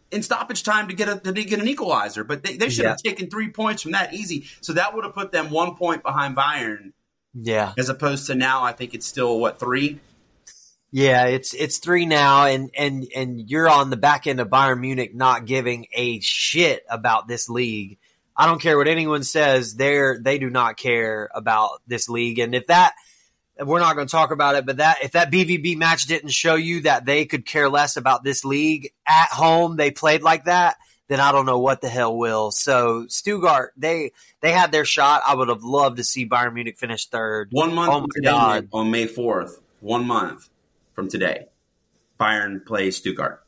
in stoppage time to get an equalizer, but they should have taken 3 points from that easy. So that would have put them 1 point behind Bayern.
Yeah.
As opposed to now, I think it's still 3?
Yeah, it's 3 now, and you're on the back end of Bayern Munich not giving a shit about this league. I don't care what anyone says; they do not care about this league. And if that, we're not going to talk about it, but if that BVB match didn't show you that they could care less about this league at home, they played like that, then I don't know what the hell will. So Stuttgart, they had their shot. I would have loved to see Bayern Munich finish third.
1 month
Oh my God.
on May 4th. 1 month from today, Bayern plays Stuttgart.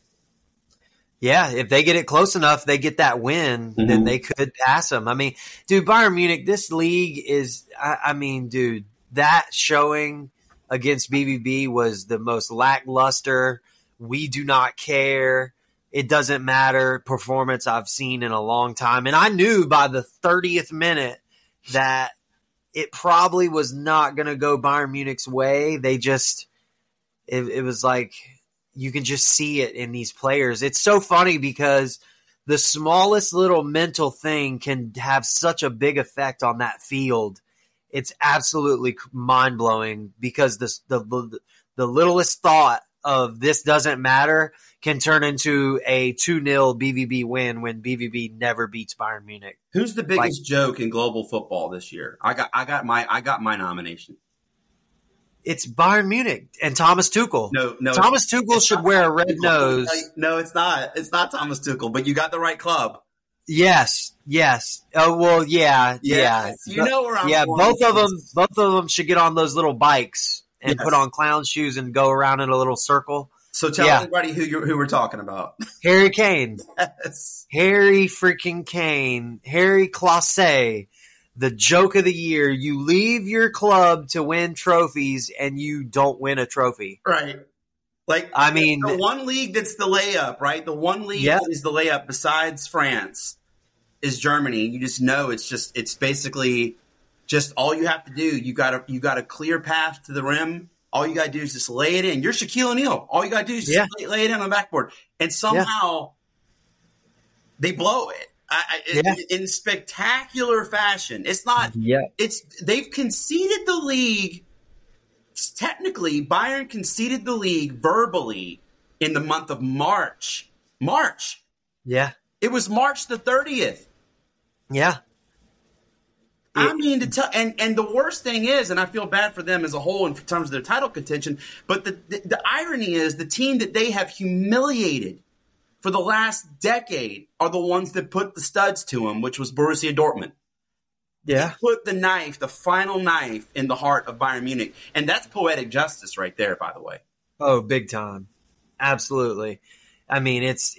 Yeah, if they get it close enough, they get that win, then they could pass them. I mean, dude, Bayern Munich, this league is, dude, that showing against BVB was the most lackluster, we do not care, it doesn't matter performance I've seen in a long time. And I knew by the 30th minute that it probably was not going to go Bayern Munich's way. They just, it was like, you can just see it in these players. It's so funny because the smallest little mental thing can have such a big effect on that field. It's absolutely mind-blowing because the littlest thought of this doesn't matter can turn into a 2-0 BVB win when BVB never beats Bayern Munich.
Who's the biggest joke in global football this year? I got my nomination.
It's Bayern Munich and Thomas Tuchel.
No.
Thomas Tuchel should wear a red nose.
No, it's not. It's not Thomas Tuchel, but you got the right club.
Yes. Oh, well, yeah.
You know where I'm going.
Both of them should get on those little bikes and put on clown shoes and go around in a little circle.
So tell everybody who we're talking about.
Harry Kane.
Yes.
Harry freaking Kane. Harry Clase. The joke of the year. You leave your club to win trophies and you don't win a trophy.
Right. Like, I mean, the one league that's the layup, right? The one league that is the layup besides France is Germany. You just know it's basically just all you have to do. You got a clear path to the rim. All you got to do is just lay it in. You're Shaquille O'Neal. All you got to do is just lay it in on the backboard. And somehow they blow it. In spectacular fashion. It's not. Yeah. They've conceded the league. Technically, Bayern conceded the league verbally in the month of March.
Yeah.
It was March the 30th.
Yeah.
I mean, and the worst thing is, and I feel bad for them as a whole in terms of their title contention, but the irony is the team that they have humiliated for the last decade are the ones that put the studs to them, which was Borussia Dortmund.
Yeah.
They put the final knife in the heart of Bayern Munich. And that's poetic justice right there, by the way.
Oh, big time. Absolutely. I mean, it's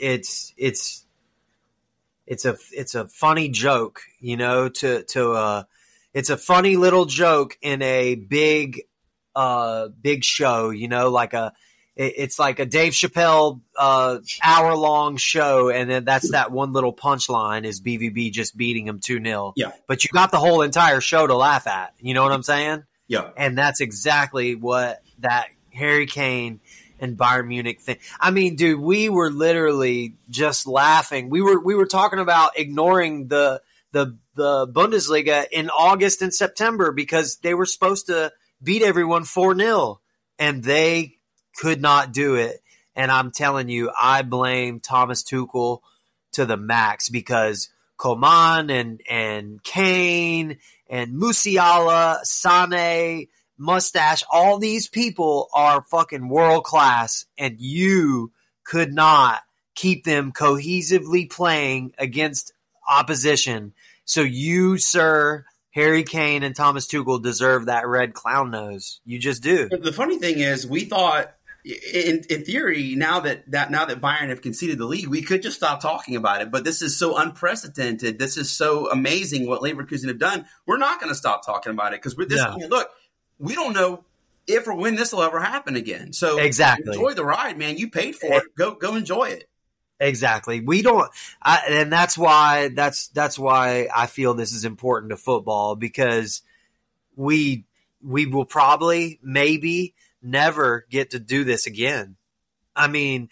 a funny joke, you know, it's a funny little joke in a big show, you know, it's like a Dave Chappelle hour-long show, and then that's that one little punchline is BVB just beating him 2-0.
Yeah.
But you got the whole entire show to laugh at. You know what I'm saying?
Yeah.
And that's exactly what that Harry Kane and Bayern Munich thing. I mean, dude, we were literally just laughing. We were talking about ignoring the Bundesliga in August and September because they were supposed to beat everyone 4-0, and they could not do it. And I'm telling you, I blame Thomas Tuchel to the max because Coman and Kane and Musiala, Sané, Mustache, all these people are fucking world class, and you could not keep them cohesively playing against opposition. So you, sir, Harry Kane and Thomas Tuchel deserve that red clown nose. You just do.
The funny thing is, we thought, in theory, now that Bayern have conceded the league, we could just stop talking about it. But this is so unprecedented. This is so amazing what Leverkusen have done. We're not going to stop talking about it because look, we don't know if or when this will ever happen again. So
exactly,
enjoy the ride, man. You paid for it. Go enjoy it.
Exactly. We don't, and that's why I feel this is important to football because we will probably maybe never get to do this again. I mean,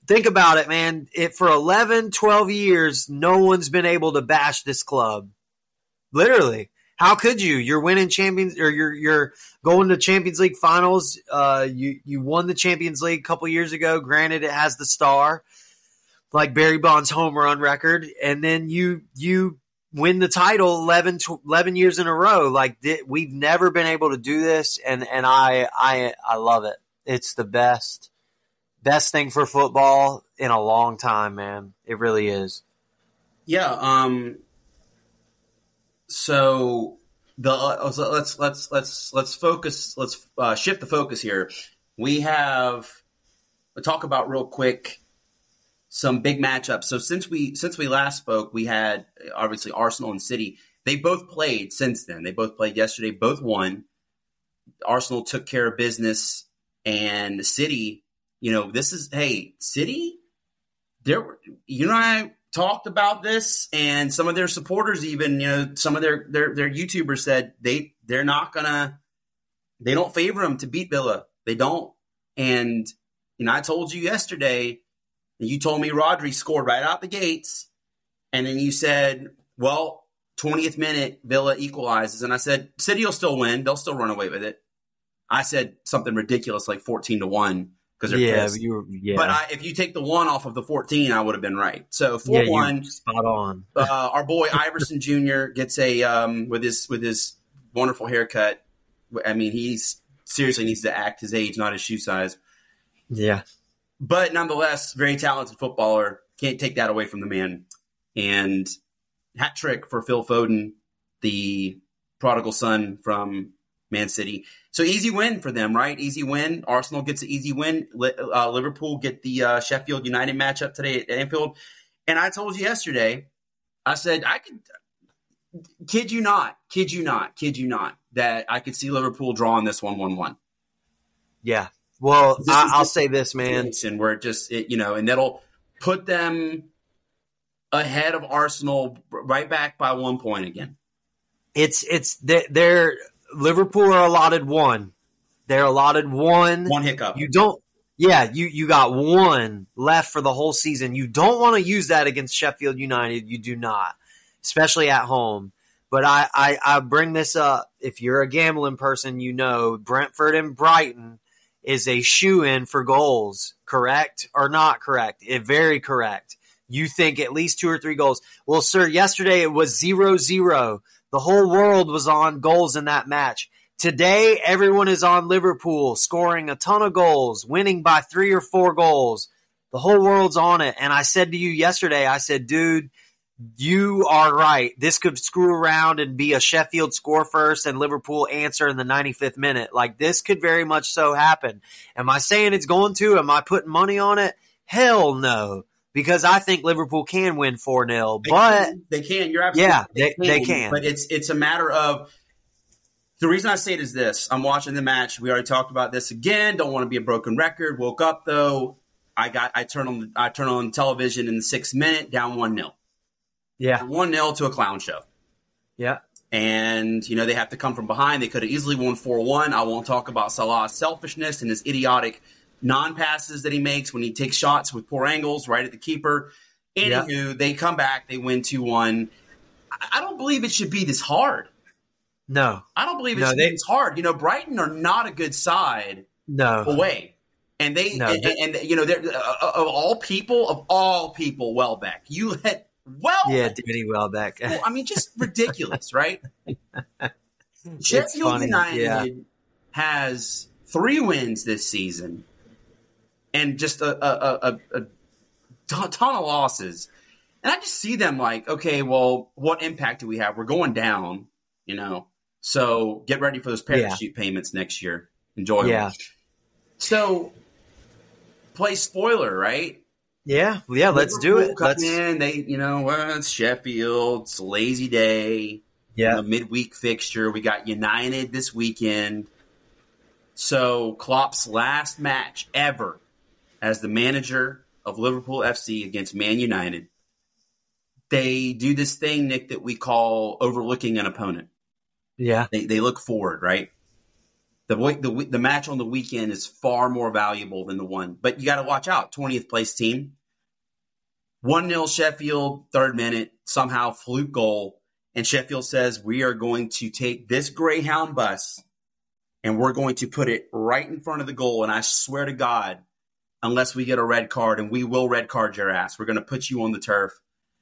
think about it, man. For 11, 12 years, no one's been able to bash this club. Literally. How could you? You're winning champions, or you're going to Champions League finals. You won the Champions League a couple years ago. Granted, it has the star, like Barry Bonds' home run record, and then you win the title 11 years in a row. Like, we've never been able to do this, and I love it. It's the best thing for football in a long time, man. It really is.
Yeah. So let's focus. Let's shift the focus here. We'll talk about real quick some big matchups. So since we last spoke, we had obviously Arsenal and City. They both played since then. They both played yesterday. Both won. Arsenal took care of business, and City. City. You and I talked about this, and some of their supporters, even some of their YouTubers said they don't favor them to beat Villa. They don't. And I told you yesterday. You told me Rodri scored right out the gates, and then you said, well, 20th minute, Villa equalizes. And I said, City will still win. They'll still run away with it. I said something ridiculous like 14-1 because they're pissed. But if you take the 1 off of the 14, I would have been right. So 4-1.
Spot on.
Our boy Iverson Jr. gets with his wonderful haircut. I mean, he seriously needs to act his age, not his shoe size.
Yeah.
But nonetheless, very talented footballer. Can't take that away from the man. And hat trick for Phil Foden, the prodigal son from Man City. So easy win for them, right? Easy win. Arsenal gets an easy win. Liverpool get the Sheffield United matchup today at Anfield. And I told you yesterday, I said I could kid you not, that I could see Liverpool drawing this 1-1-1.
Yeah. Well, I'll say this, man.
Where and that'll put them ahead of Arsenal, right back by 1 point again.
They're Liverpool are allotted 1. They're allotted 1.
One hiccup.
You don't. Yeah, you got 1 left for the whole season. You don't want to use that against Sheffield United. You do not, especially at home. But I bring this up. If you're a gambling person, Brentford and Brighton is a shoe-in for goals, correct or not correct? Very correct. You think at least 2 or 3 goals. Well, sir, yesterday it was 0-0. The whole world was on goals in that match. Today, everyone is on Liverpool, scoring a ton of goals, winning by 3 or 4 goals. The whole world's on it. And I said to you yesterday, I said, dude, you are right. This could screw around and be a Sheffield score first and Liverpool answer in the 95th minute. Like, this could very much so happen. Am I saying it's going to? Am I putting money on it? Hell no. Because I think Liverpool can win 4-0.
They can. You're absolutely right.
Yeah, they can.
But it's a matter of – the reason I say it is this. I'm watching the match. We already talked about this again. Don't want to be a broken record. Woke up, though. I turn on television in the 6th minute, down 1-0.
Yeah.
1-0 to a clown show.
Yeah.
And, they have to come from behind. They could have easily won 4-1. I won't talk about Salah's selfishness and his idiotic non-passes that he makes when he takes shots with poor angles right at the keeper. Anywho, They come back. They win 2-1. I don't believe it should be this hard.
No.
I don't believe it should be this hard. Brighton are not a good side away. And they're of all people, Welbeck. You let
Danny Welbeck.
Well, I mean, just ridiculous, right? Sheffield United has 3 wins this season and just a ton of losses. And I just see them like, okay, well, what impact do we have? We're going down, so get ready for those parachute payments next year. Enjoy them. So play spoiler, right?
Yeah, let's do it.
Come in, it's Sheffield. It's a lazy day.
Yeah,
a midweek fixture. We got United this weekend. So Klopp's last match ever as the manager of Liverpool FC against Man United. They do this thing, Nick, that we call overlooking an opponent.
Yeah,
they look forward, right? The match on the weekend is far more valuable than the one. But you got to watch out. 20th place team. 1-0 Sheffield, 3rd minute, somehow fluke goal. And Sheffield says, we are going to take this Greyhound bus and we're going to put it right in front of the goal. And I swear to God, unless we get a red card, and we will red card your ass, we're going to put you on the turf.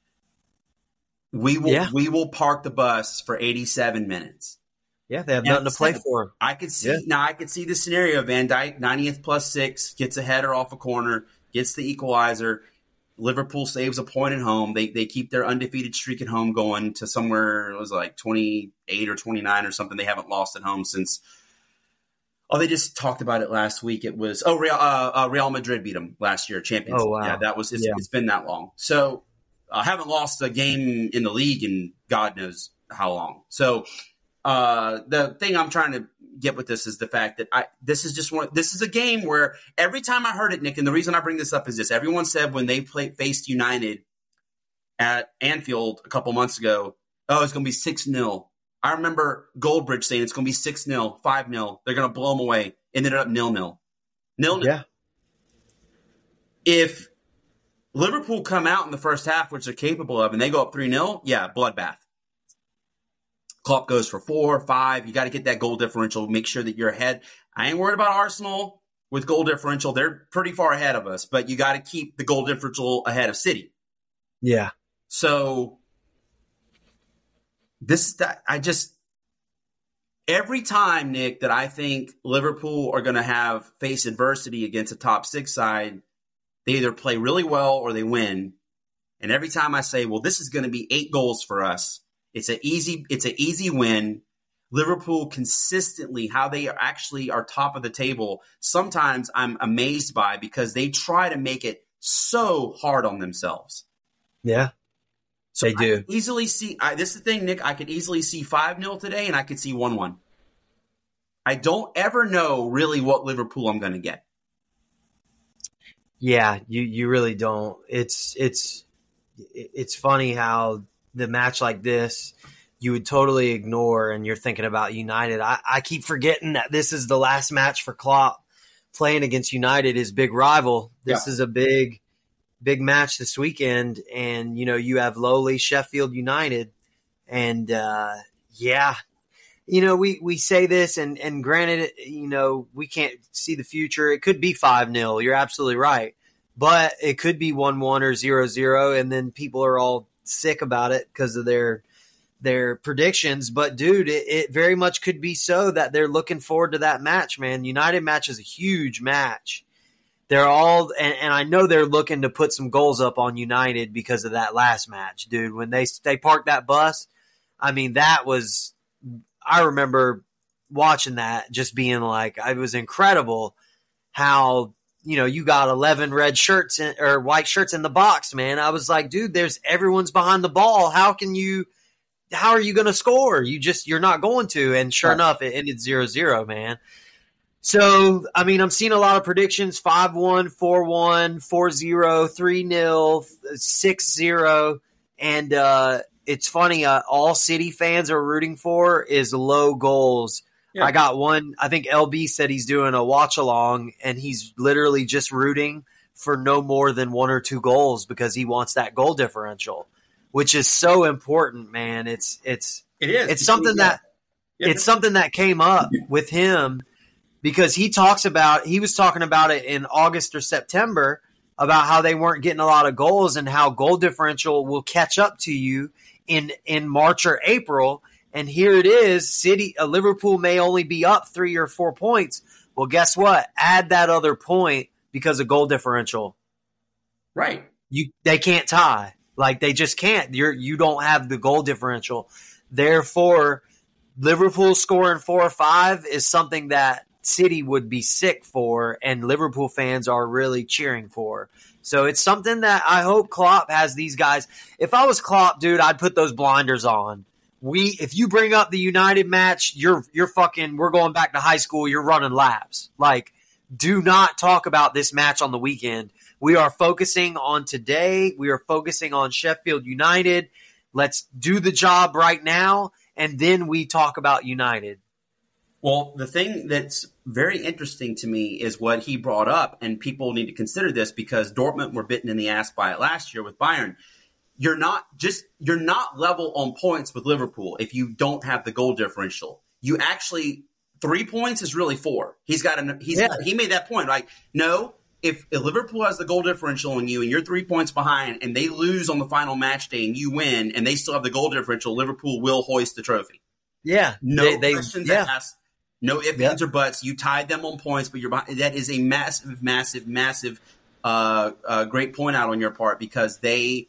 We will park the bus for 87 minutes.
Yeah, they have nothing to play for.
I could see I could see the scenario. Van Dijk, 90th plus 6, gets a header off a corner, gets the equalizer. Liverpool saves a point at home. They keep their undefeated streak at home going to somewhere, it was like 28 or 29 or something. They haven't lost at home since. Oh, they just talked about it last week. It was Real Madrid beat them last year, champions.
Oh wow,
yeah, it's been that long. So I haven't lost a game in the league in God knows how long. So. The thing I'm trying to get with this is the fact that this is a game where every time I heard it, Nick, and the reason I bring this up is this: everyone said when they faced United at Anfield a couple months ago, oh, it's going to be 6-0. I remember Goldbridge saying it's going to be 6-0, 5-0. They're going to blow them away. Ended up 0-0. 0-0.
Yeah.
If Liverpool come out in the first half, which they're capable of, and they go up 3-0, yeah, bloodbath. Klopp goes for 4, 5. You got to get that goal differential. Make sure that you're ahead. I ain't worried about Arsenal with goal differential. They're pretty far ahead of us, but you got to keep the goal differential ahead of City.
Yeah.
So every time, Nick, that I think Liverpool are going to face adversity against a top 6 side, they either play really well or they win. And every time I say, well, this is going to be 8 goals for us. It's an easy win. Liverpool consistently, how they actually are top of the table, sometimes I'm amazed by because they try to make it so hard on themselves.
Yeah,
so
they do.
I can easily see this is the thing, Nick. I could easily see 5-0 today, and I could see 1-1. I don't ever know really what Liverpool I'm going to get.
Yeah, you really don't. It's funny how the match like this you would totally ignore, and you're thinking about United. I keep forgetting that this is the last match for Klopp playing against United, his big rival. This is a big match this weekend, and you have lowly Sheffield United, and we say this, and granted, we can't see the future. It could be 5-0. You're absolutely right, but it could be 1-1 or 0-0, and then people are all sick about it because of their predictions. But dude, it very much could be so that they're looking forward to that match, man. United match is a huge match. They're all, and I know they're looking to put some goals up on United because of that last match, dude. When they parked that bus, I mean, I remember watching that, just being like, it was incredible how, you got 11 red shirts or white shirts in the box, man. I was like, dude, everyone's behind the ball. How are you going to score? You're not going to. And sure enough, it ended 0-0, man. So, I mean, I'm seeing a lot of predictions: 5-1, 4-1, 4-0, 3-0, 6-0. And it's funny, all City fans are rooting for is low goals. Yeah. I got one. I think LB said he's doing a watch along, and he's literally just rooting for no more than 1 or 2 goals because he wants that goal differential, which is so important, man. It is. It's something it's something that came up with him because he was talking about it in August or September about how they weren't getting a lot of goals and how goal differential will catch up to you in March or April. And here it is, Liverpool may only be up 3 or 4 points. Well, guess what? Add that other point because of goal differential.
Right.
They can't tie. Like, they just can't. You don't have the goal differential. Therefore, Liverpool scoring 4 or 5 is something that City would be sick for, and Liverpool fans are really cheering for. So it's something that I hope Klopp has these guys. If I was Klopp, dude, I'd put those blinders on. If you bring up the United match, you're fucking, we're going back to high school, you're running laps. Like, do not talk about this match on the weekend. We are focusing on today. We are focusing on Sheffield United. Let's do the job right now, and then we talk about United.
Well, the thing that's very interesting to me is what he brought up, and people need to consider this because Dortmund were bitten in the ass by it last year with Bayern. You're not level on points with Liverpool if you don't have the goal differential. You actually 3 points is really 4. He made that point. Like, no, if Liverpool has the goal differential on you and you're 3 points behind and they lose on the final match day and you win and they still have the goal differential, Liverpool will hoist the trophy.
Yeah.
No questions asked. No ifs, ands, or buts. You tied them on points, but you're behind. That is a massive, massive, massive great point out on your part because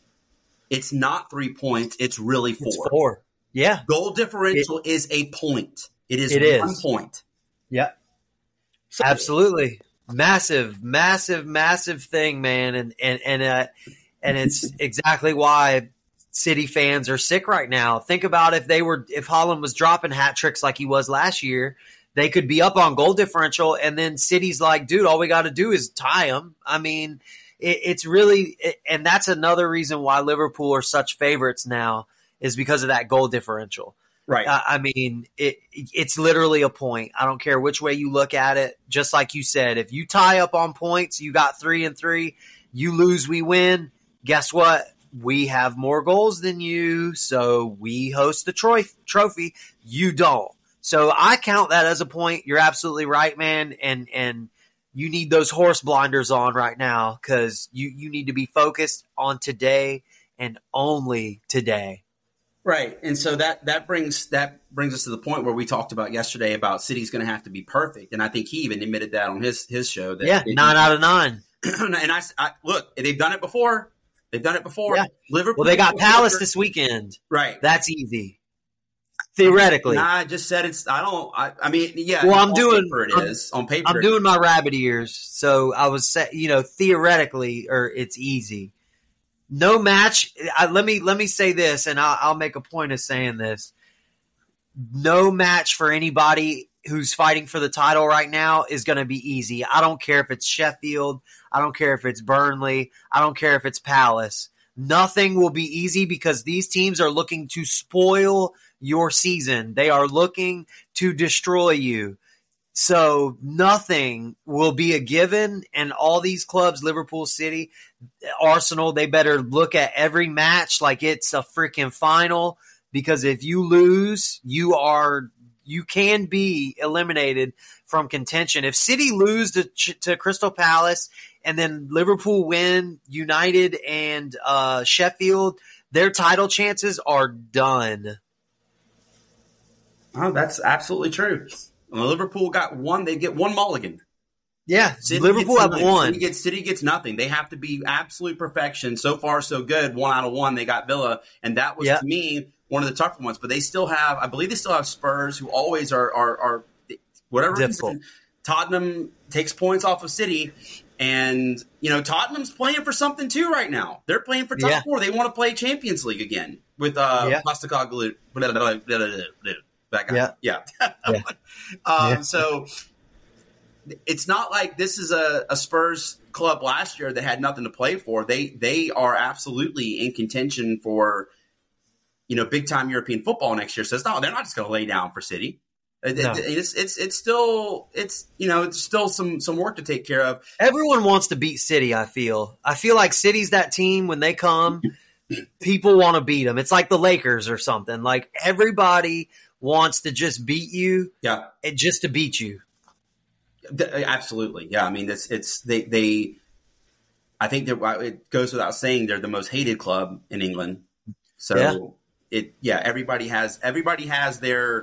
it's not 3 points. It's really 4.
It's 4. Yeah.
Goal differential is a point. It is 1 point.
Yeah. So, absolutely. Massive, massive, massive thing, man. And it's exactly why City fans are sick right now. Think about if Haaland was dropping hat tricks like he was last year, they could be up on goal differential, and then City's like, dude, all we got to do is tie them. I mean, it's really – and that's another reason why Liverpool are such favorites now is because of that goal differential.
Right.
I mean, it's literally a point. I don't care which way you look at it. Just like you said, if you tie up on points, you got 3 and 3, you lose, we win. Guess what? We have more goals than you, so we host the trophy. You don't. So I count that as a point. You're absolutely right, man. And you need those horse blinders on right now because you need to be focused on today and only today.
Right. And so that brings us to the point where we talked about yesterday about City's going to have to be perfect. And I think he even admitted that on his show. That
9 out of 9.
And I look, they've done it before. Yeah. Liverpool.
Well, they got Palace this weekend.
Right.
That's easy. Theoretically.
I just said it's. I mean, yeah.
Well,
on paper.
I'm doing my rabbit ears, so I was theoretically, or it's easy. No match. Let me say this, and I'll make a point of saying this. No match for anybody who's fighting for the title right now is going to be easy. I don't care if it's Sheffield. I don't care if it's Burnley. I don't care if it's Palace. Nothing will be easy because these teams are looking to spoil your season. They are looking to destroy you. So nothing will be a given. And all these clubs, Liverpool, City, Arsenal, they better look at every match like it's a freaking final because if you lose, you can be eliminated from contention. If City lose to Crystal Palace and then Liverpool win, United and Sheffield, their title chances are done.
Oh, that's absolutely true. When Liverpool got one, they get one mulligan.
Yeah, Liverpool have one.
City gets nothing. They have to be absolute perfection. So far, so good. 1 out of 1. They got Villa, and that was to me one of the tougher ones. But they still have, I believe, Spurs, who always are whatever
difficult.
Reason, Tottenham takes points off of City, and Tottenham's playing for something too right now. They're playing for top 4. They want to play Champions League again with Postecoglou. That guy. Yeah. So it's not like this is a Spurs club last year that had nothing to play for. They are absolutely in contention for big time European football next year. So they're not just going to lay down for City. No. It's still some work to take care of.
Everyone wants to beat City. I feel like City's that team when they come, people want to beat them. It's like the Lakers or something. Like everybody wants to just beat you, just to beat you.
Absolutely, yeah. I mean, they. I think that it goes without saying they're the most hated club in England. So everybody has their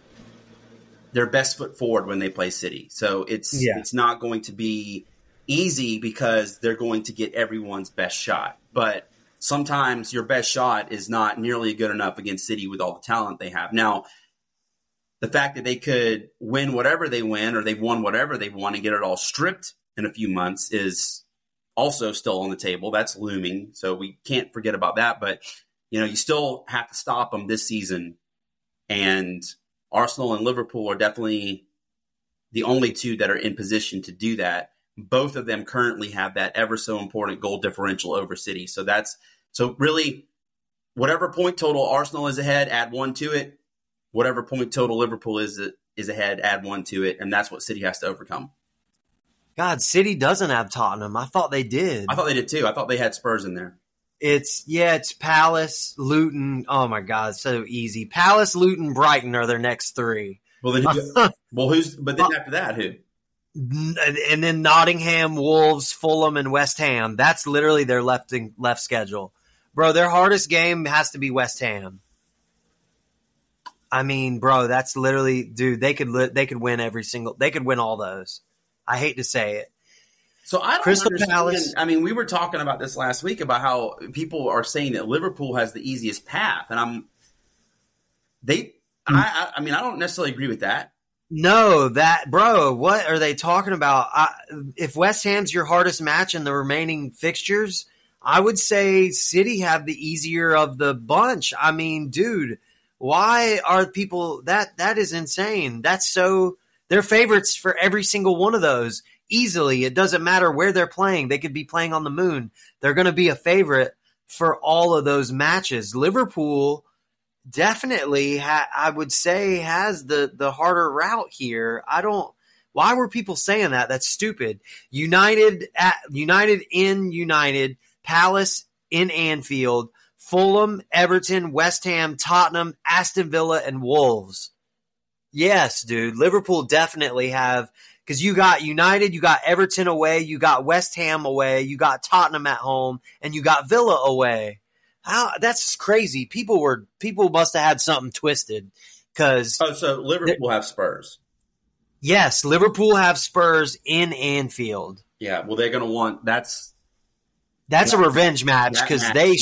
best foot forward when they play City. So it's not going to be easy because they're going to get everyone's best shot, but sometimes your best shot is not nearly good enough against City with all the talent they have. Now, the fact that they could win whatever they win or they've won whatever they've won and get it all stripped in a few months is also still on the table. That's looming. So we can't forget about that. But, you still have to stop them this season. And Arsenal and Liverpool are definitely the only two that are in position to do that. Both of them currently have that ever so important goal differential over City. So really whatever point total Arsenal is ahead, add 1 to it. Whatever point total Liverpool is is ahead, add 1 to it, and that's what City has to overcome.
God, City doesn't have Tottenham. I thought they did.
I thought they did too. I thought they had Spurs in there.
It's Palace, Luton. Oh my God, so easy. Palace, Luton, Brighton are their next 3.
Well, then, but then after that, who?
And then Nottingham, Wolves, Fulham, and West Ham. That's literally their left schedule. Bro, their hardest game has to be West Ham. I mean, bro, that's literally, dude, they could win they could win all those. I hate to say it.
So I don't
Crystal
understand.
Palace.
I mean, we were talking about this last week about how people are saying that Liverpool has the easiest path, and I mean, I don't necessarily agree with that.
No, bro, what are they talking about? If West Ham's your hardest match in the remaining fixtures, I would say City have the easier of the bunch. I mean, dude, why are people that is insane. They're favorites for every single one of those. Easily. It doesn't matter where they're playing. They could be playing on the moon. They're going to be a favorite for all of those matches. Liverpool definitely, I would say, has the harder route here. Why were people saying that? That's stupid. United in United, Palace in Anfield, Fulham, Everton, West Ham, Tottenham, Aston Villa, and Wolves. Yes, dude. Liverpool definitely have, because you got United, you got Everton away, you got West Ham away, you got Tottenham at home, and you got Villa away. That's crazy. People must have had something twisted.
So Liverpool have Spurs.
Yes, Liverpool have Spurs in Anfield.
Yeah, well, they're going to want that's
a revenge match because they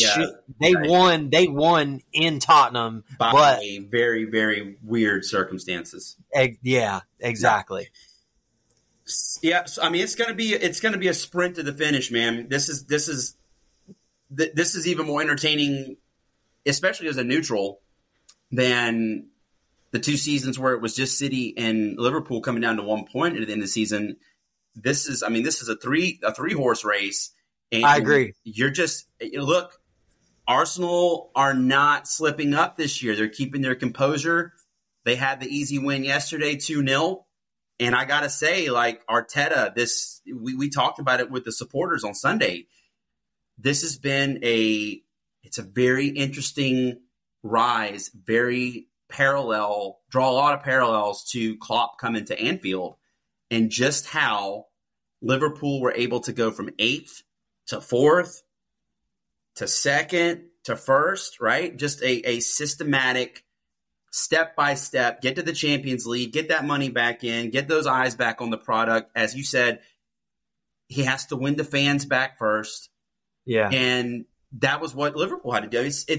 won in Tottenham, but
very, very weird circumstances.
Yeah, exactly.
Yeah, so, I mean, it's gonna be a sprint to the finish, man. This is even more entertaining, especially as a neutral, than the 2 seasons where it was just City and Liverpool coming down to 1 point at the end of the season. This is a three horse race. And
I agree.
Look, Arsenal are not slipping up this year. They're keeping their composure. They had the easy win yesterday, 2-0. And I got to say, like, Arteta, we talked about it with the supporters on Sunday. This has been it's a very interesting rise, very draw a lot of parallels to Klopp coming to Anfield and just how Liverpool were able to go from 8th to 4th to 2nd to 1st, right? Just a systematic step-by-step, get to the Champions League, get that money back in, get those eyes back on the product. As you said, he has to win the fans back first.
Yeah.
And that was what Liverpool had to do.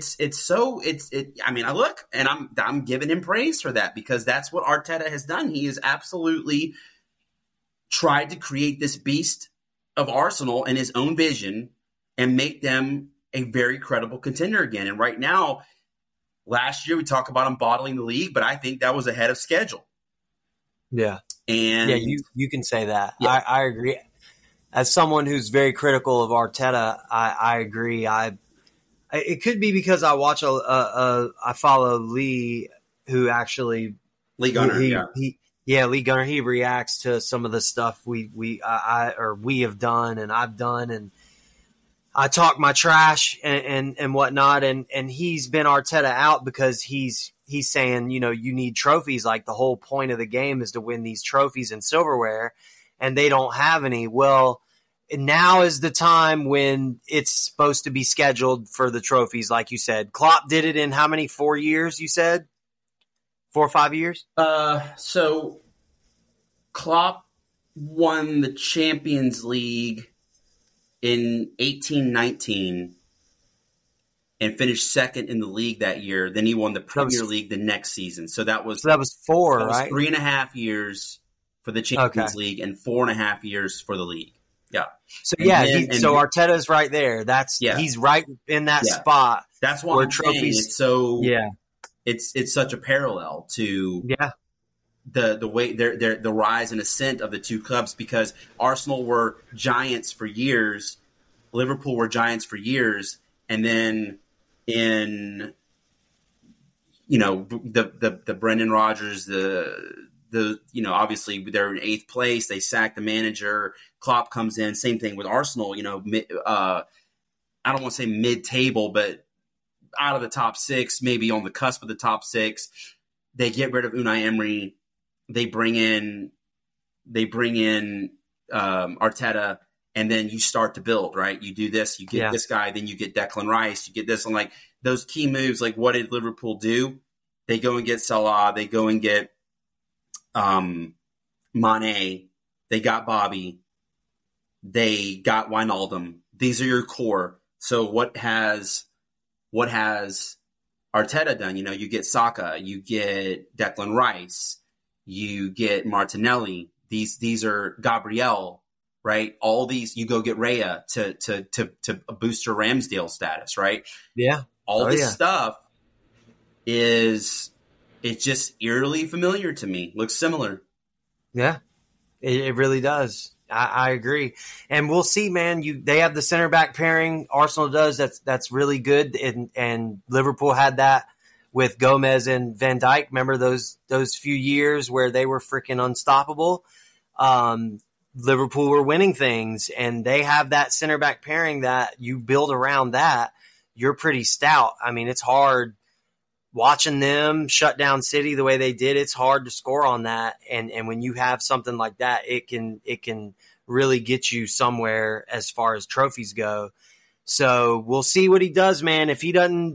I look, and I'm giving him praise for that because that's what Arteta has done. He has absolutely tried to create this beast of Arsenal in his own vision and make them a very credible contender again. And right now, last year we talk about him bottling the league, but I think that was ahead of schedule.
Yeah.
And
yeah, you can say that.
Yeah.
I agree. As someone who's very critical of Arteta, I agree. It could be because I watch I follow Lee, who actually
Lee Gunner.
Lee Gunner. He reacts to some of the stuff we have done and I've done, and I talk my trash and whatnot, and he's been Arteta out because he's saying, you need trophies. Like the whole point of the game is to win these trophies and silverware, and they don't have any. Well, now is the time when it's supposed to be scheduled for the trophies, like you said. Klopp did it in how many? 4 years, you said? 4 or 5 years?
So Klopp won the Champions League in 18-19 and finished second in the league that year. Then he won the Premier League the next season. So that was
4,
that
right?
was 3.5 years for the Champions League and 4.5 years for the league. Yeah.
So Arteta's right there. He's right in that spot.
That's why trophies. It's such a parallel to the way the rise and ascent of the two clubs, because Arsenal were giants for years, Liverpool were giants for years, and then in the Brendan Rodgers, the obviously they're in 8th place. They sack the manager. Klopp comes in. Same thing with Arsenal. I don't want to say mid-table, but out of the top 6, maybe on the cusp of the top 6. They get rid of Unai Emery. They bring in Arteta, and then you start to build, right? You do this, you get this guy, then you get Declan Rice, you get this, and like those key moves. Like, what did Liverpool do? They go and get Salah. They go and get Mane. They got Bobby. They got Wijnaldum. These are your core. So what has Arteta done? You get Saka, you get Declan Rice, you get Martinelli. These are Gabriel, right? All these, you go get Raya to boost your Ramsdale status, right?
Yeah.
All this stuff it's just eerily familiar to me. Looks similar.
Yeah, it really does. I agree. And we'll see, man. They have the center back pairing. Arsenal does. That's really good. And Liverpool had that with Gomez and Van Dijk. Remember those few years where they were freaking unstoppable? Liverpool were winning things, and they have that center back pairing that you build around that. You're pretty stout. I mean, it's hard watching them shut down City the way they did. It's hard to score on that. And when you have something like that, it can really get you somewhere as far as trophies go. So we'll see what he does, man. If he doesn't,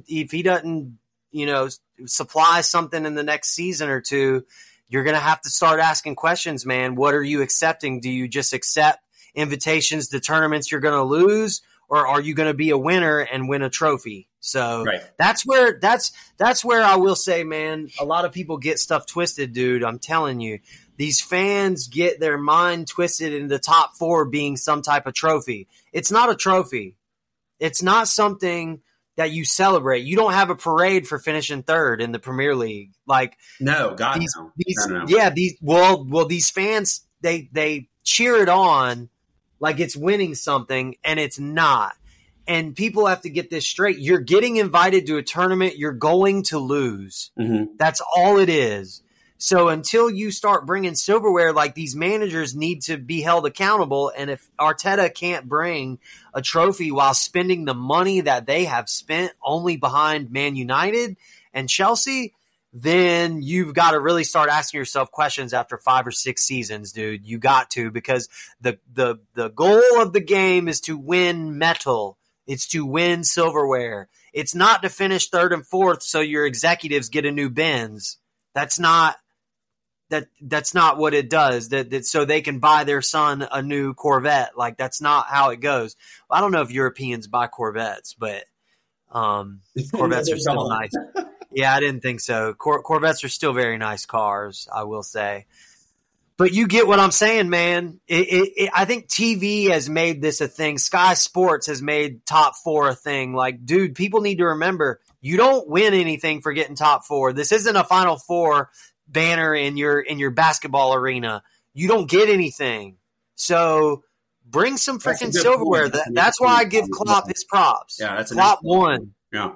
supply something in the next season or two, you're going to have to start asking questions, man. What are you accepting? Do you just accept invitations to tournaments you're going to lose, or are you going to be a winner and win a trophy? So that's where I will say, man, a lot of people get stuff twisted, dude. I'm telling you, these fans get their mind twisted in the top 4 being some type of trophy. It's not a trophy. It's not something that you celebrate. You don't have a parade for finishing 3rd in the Premier League. Like,
no, God, no.
Yeah, these fans, they cheer it on like it's winning something, and it's not. And people have to get this straight. You're getting invited to a tournament you're going to lose.
Mm-hmm.
That's all it is. So until you start bringing silverware, like, these managers need to be held accountable. And if Arteta can't bring a trophy while spending the money that they have spent only behind Man United and Chelsea, then you've got to really start asking yourself questions after 5 or 6 seasons, dude. You got to, because the goal of the game is to win metal. It's to win silverware. It's not to finish 3rd and 4th so your executives get a new Benz. That's not what it does. That so they can buy their son a new Corvette. Like, that's not how it goes. I don't know if Europeans buy Corvettes, but Corvettes are still nice. Yeah, I didn't think so. Corvettes are still very nice cars, I will say. But you get what I'm saying, man. I think TV has made this a thing. Sky Sports has made top 4 a thing. Like, dude, people need to remember, you don't win anything for getting top 4. This isn't a Final Four banner in your basketball arena. You don't get anything. So bring some freaking silverware. That's why I give Klopp his props.
Yeah, that's
Klopp won.
Yeah.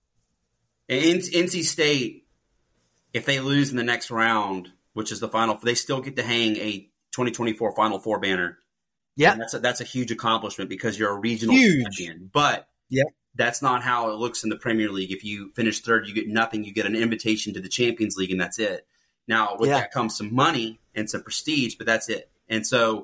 And NC State, if they lose in the next round, which is the final, they still get to hang a 2024 Final Four banner.
Yeah,
that's a huge accomplishment because you're a regional champion. But that's not how it looks in the Premier League. If you finish 3rd, you get nothing. You get an invitation to the Champions League, and that's it. Now, with that comes some money and some prestige, but that's it. And so,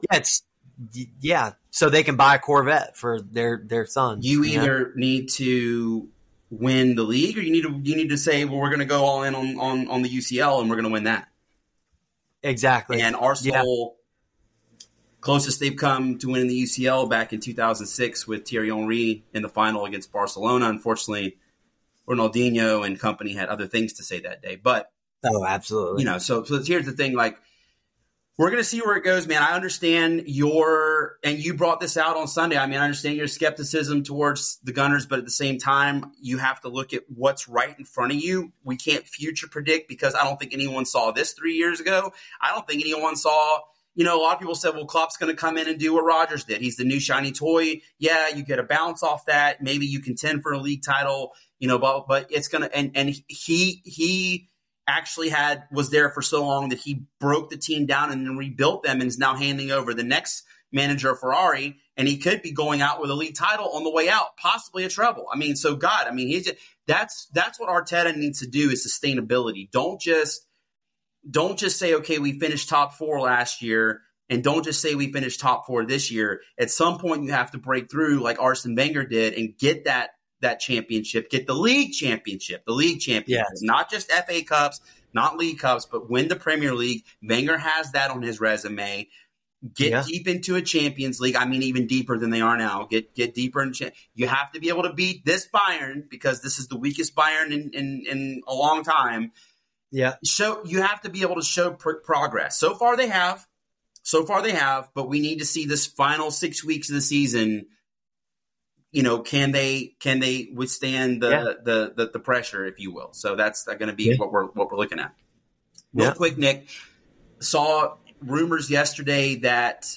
so they can buy a Corvette for their son.
You either need to win the league, or you need to say, well, we're going to go all in on the UCL, and we're going to win that.
Exactly.
And Arsenal, closest they've come to winning the UCL back in 2006 with Thierry Henry in the final against Barcelona. Unfortunately, Ronaldinho and company had other things to say that day. But
absolutely.
So here's the thing, like, we're going to see where it goes, man. I understand and you brought this out on Sunday. I mean, I understand your skepticism towards the Gunners, but at the same time, you have to look at what's right in front of you. We can't future predict because I don't think anyone saw this 3 years ago. I don't think anyone saw, a lot of people said, well, Klopp's going to come in and do what Rodgers did. He's the new shiny toy. Yeah, you get a bounce off that. Maybe you contend for a league title, but it's going to, and he actually was there for so long that he broke the team down and then rebuilt them and is now handing over the next manager of Ferrari, and he could be going out with a league title on the way out, possibly a treble. I mean, so God, I mean, that's what Arteta needs to do is sustainability. Don't just say, okay, we finished top 4 last year, and don't just say we finished top 4 this year. At some point, you have to break through like Arsene Wenger did and get that championship, get the league championship, yes. Not just FA Cups, not League Cups, but win the Premier League. Wenger has that on his resume. Get deep into a Champions League. I mean, even deeper than they are now. Get deeper in. You have to be able to beat this Bayern because this is the weakest Bayern in a long time.
Yeah.
So you have to be able to show progress. So far they have, but we need to see this final 6 weeks of the season. You know, can they withstand the pressure, if you will? So that's going to be what we're looking at. Real quick, Nick, saw rumors yesterday that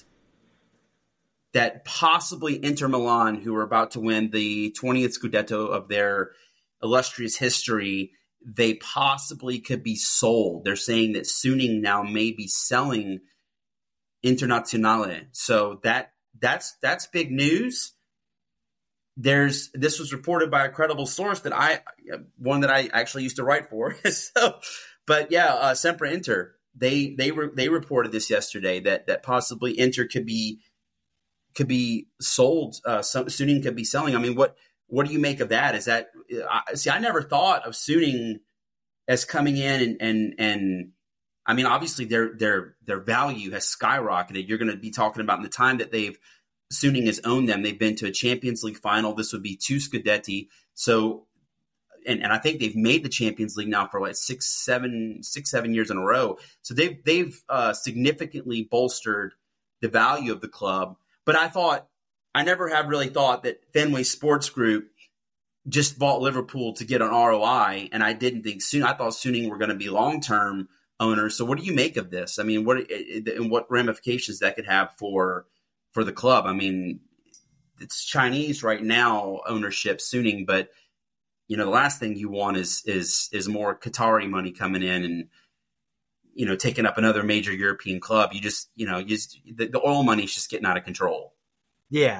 possibly Inter Milan, who are about to win the 20th Scudetto of their illustrious history, they possibly could be sold. They're saying that Suning now may be selling Internazionale. So that's big news. This was reported by a credible source that I actually used to write for. Sempre Inter. They reported this yesterday that possibly Inter could be sold. Suning could be selling. I mean, what do you make of that? Is that I never thought of Suning as coming in and I mean, obviously their value has skyrocketed. You're going to be talking about in the time that Suning has owned them. They've been to a Champions League final. This would be 2 Scudetti. So, and I think they've made the Champions League now for like 6-7 years in a row. So they've significantly bolstered the value of the club. But I never have really thought that Fenway Sports Group just bought Liverpool to get an ROI, and I didn't think I thought Suning were going to be long-term owners. So what do you make of this? I mean, what ramifications that could have for the club? I mean, it's Chinese right now ownership, Suning, but you know, the last thing you want is more Qatari money coming in and, you know, taking up another major European club. The oil money is just getting out of control. Yeah.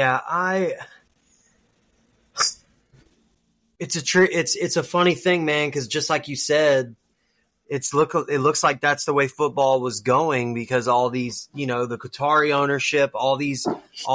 It's a funny thing, man, because just like you said, it looks like that's the way football was going because all these, you know, the Qatari ownership, all these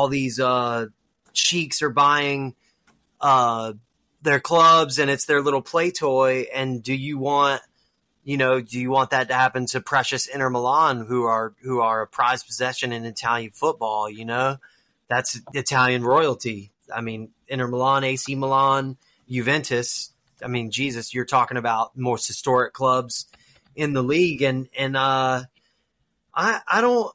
sheiks are buying their clubs and it's their little play toy. And do you want that to happen to precious Inter Milan, who are a prized possession in Italian football? You know, that's Italian royalty. I mean, Inter Milan, AC Milan, Juventus. I mean, Jesus, you're talking about most historic clubs in the league. And I don't,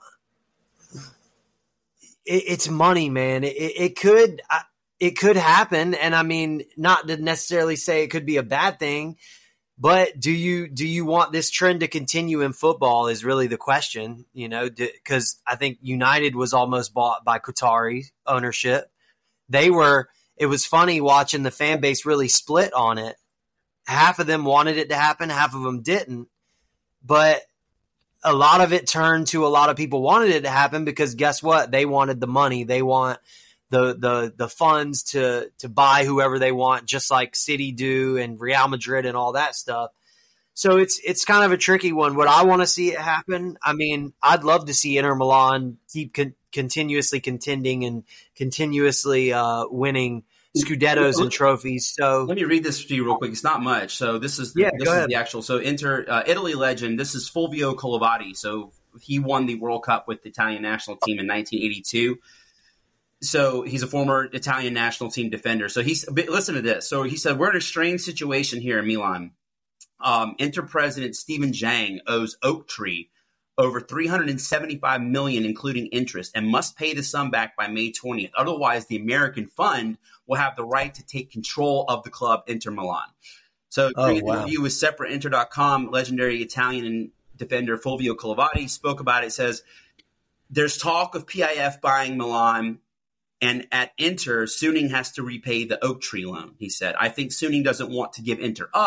it's money, man. It could happen. And I mean, not to necessarily say it could be a bad thing, but do you want this trend to continue in football is really the question, you know, because I think United was almost bought by Qatari ownership. It was funny watching the fan base really split on it. Half of them wanted it to happen, half of them didn't. But a lot of it turned to a lot of people wanted it to happen because guess what? They wanted the money. They want the funds to buy whoever they want, just like City do and Real Madrid and all that stuff. So it's kind of a tricky one. Would I want to see it happen? I mean, I'd love to see Inter Milan keep continuously contending and continuously winning Scudettos and trophies. So
let me read this to you real quick. It's not much. So this is the actual. So Italy legend. This is Fulvio Colavati. So he won the World Cup with the Italian national team in 1982. So he's a former Italian national team defender. So listen to this. So he said, we're in a strange situation here in Milan. Inter president Stephen Zhang owes Oaktree over $375 million, including interest, and must pay the sum back by May 20th. Otherwise, the American fund will have the right to take control of the club, Inter Milan. So during an interview with SeparaInter.com, legendary Italian defender Fulvio Colavati spoke about it. Says, there's talk of PIF buying Milan, and at Inter, Suning has to repay the Oaktree loan, he said. I think Suning doesn't want to give Inter up.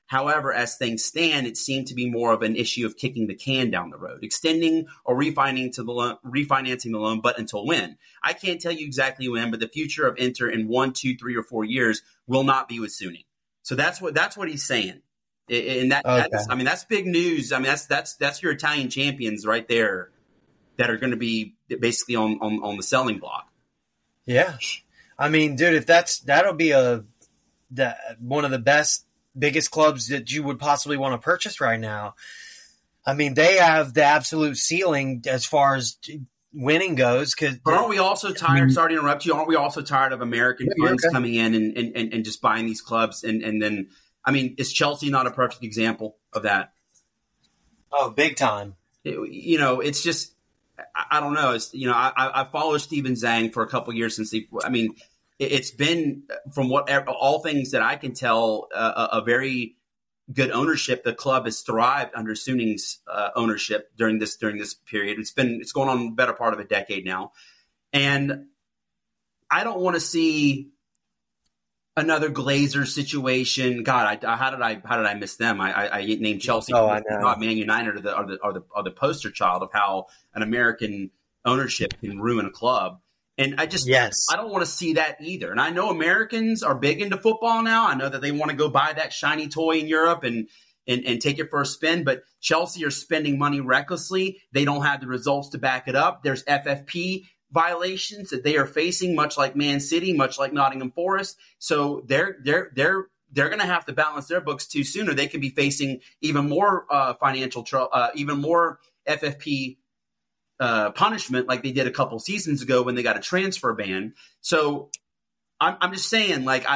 However, as things stand, it seemed to be more of an issue of kicking the can down the road, extending or refinancing the loan, but until when? I can't tell you exactly when, but the future of Inter in 1, 2, 3, or 4 years will not be with Suning. So that's what he's saying. And that's big news. I mean, that's your Italian champions right there that are going to be basically on the selling block.
Yeah. I mean, dude, if that'll be one of the biggest clubs that you would possibly want to purchase right now. I mean, they have the absolute ceiling as far as winning goes.
But aren't we also tired? Sorry to interrupt you. Aren't we also tired of American funds coming in and just buying these clubs? And then, I mean, is Chelsea not a perfect example of that?
Oh, big time.
It's just, I don't know. I followed Steven Zhang for a couple of years since it's been, from all things that I can tell, a very good ownership. The club has thrived under Suning's ownership during this period. It's going on the better part of a decade now, and I don't want to see another Glazer situation. God, how did I miss them? I named Chelsea.
Oh, I know.
Man United are the poster child of how an American ownership can ruin a club. And I don't want to see that either. And I know Americans are big into football now. I know that they want to go buy that shiny toy in Europe and take it for a spin. But Chelsea are spending money recklessly. They don't have the results to back it up. There's FFP violations that they are facing, much like Man City, much like Nottingham Forest. So they're going to have to balance their books too soon, or they could be facing even more financial trouble, even more FFP punishment like they did a couple seasons ago when they got a transfer ban. So I'm just saying, like,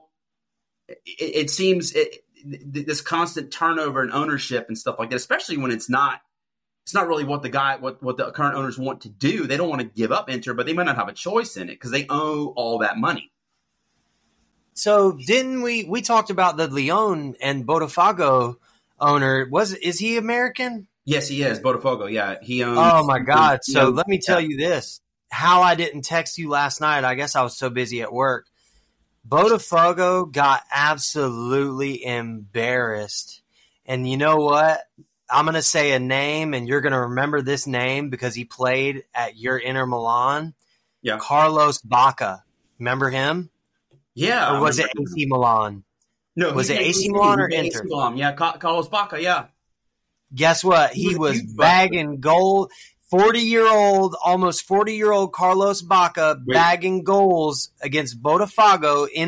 it seems this constant turnover in ownership and stuff like that, especially when it's not really what the current owners want to do. They don't want to give up Inter, but they might not have a choice in it because they owe all that money.
So didn't we talked about the Lyon and Botafogo owner? Is he American?
Yes, he is. Botafogo, yeah. He owns.
Oh, my God. So let me tell you this. How I didn't text you last night, I guess I was so busy at work. Botafogo got absolutely embarrassed. And you know what? I'm going to say a name, and you're going to remember this name because he played at your Inter Milan.
Yeah.
Carlos Bacca. Remember him?
Yeah.
Or was it AC Milan?
No.
Was it AC Milan or Inter?
AC Milan. Yeah, Carlos Bacca, yeah.
Guess what? He was bagging gold. 40-year-old, almost 40-year-old Carlos Bacca bagging goals against Botafogo in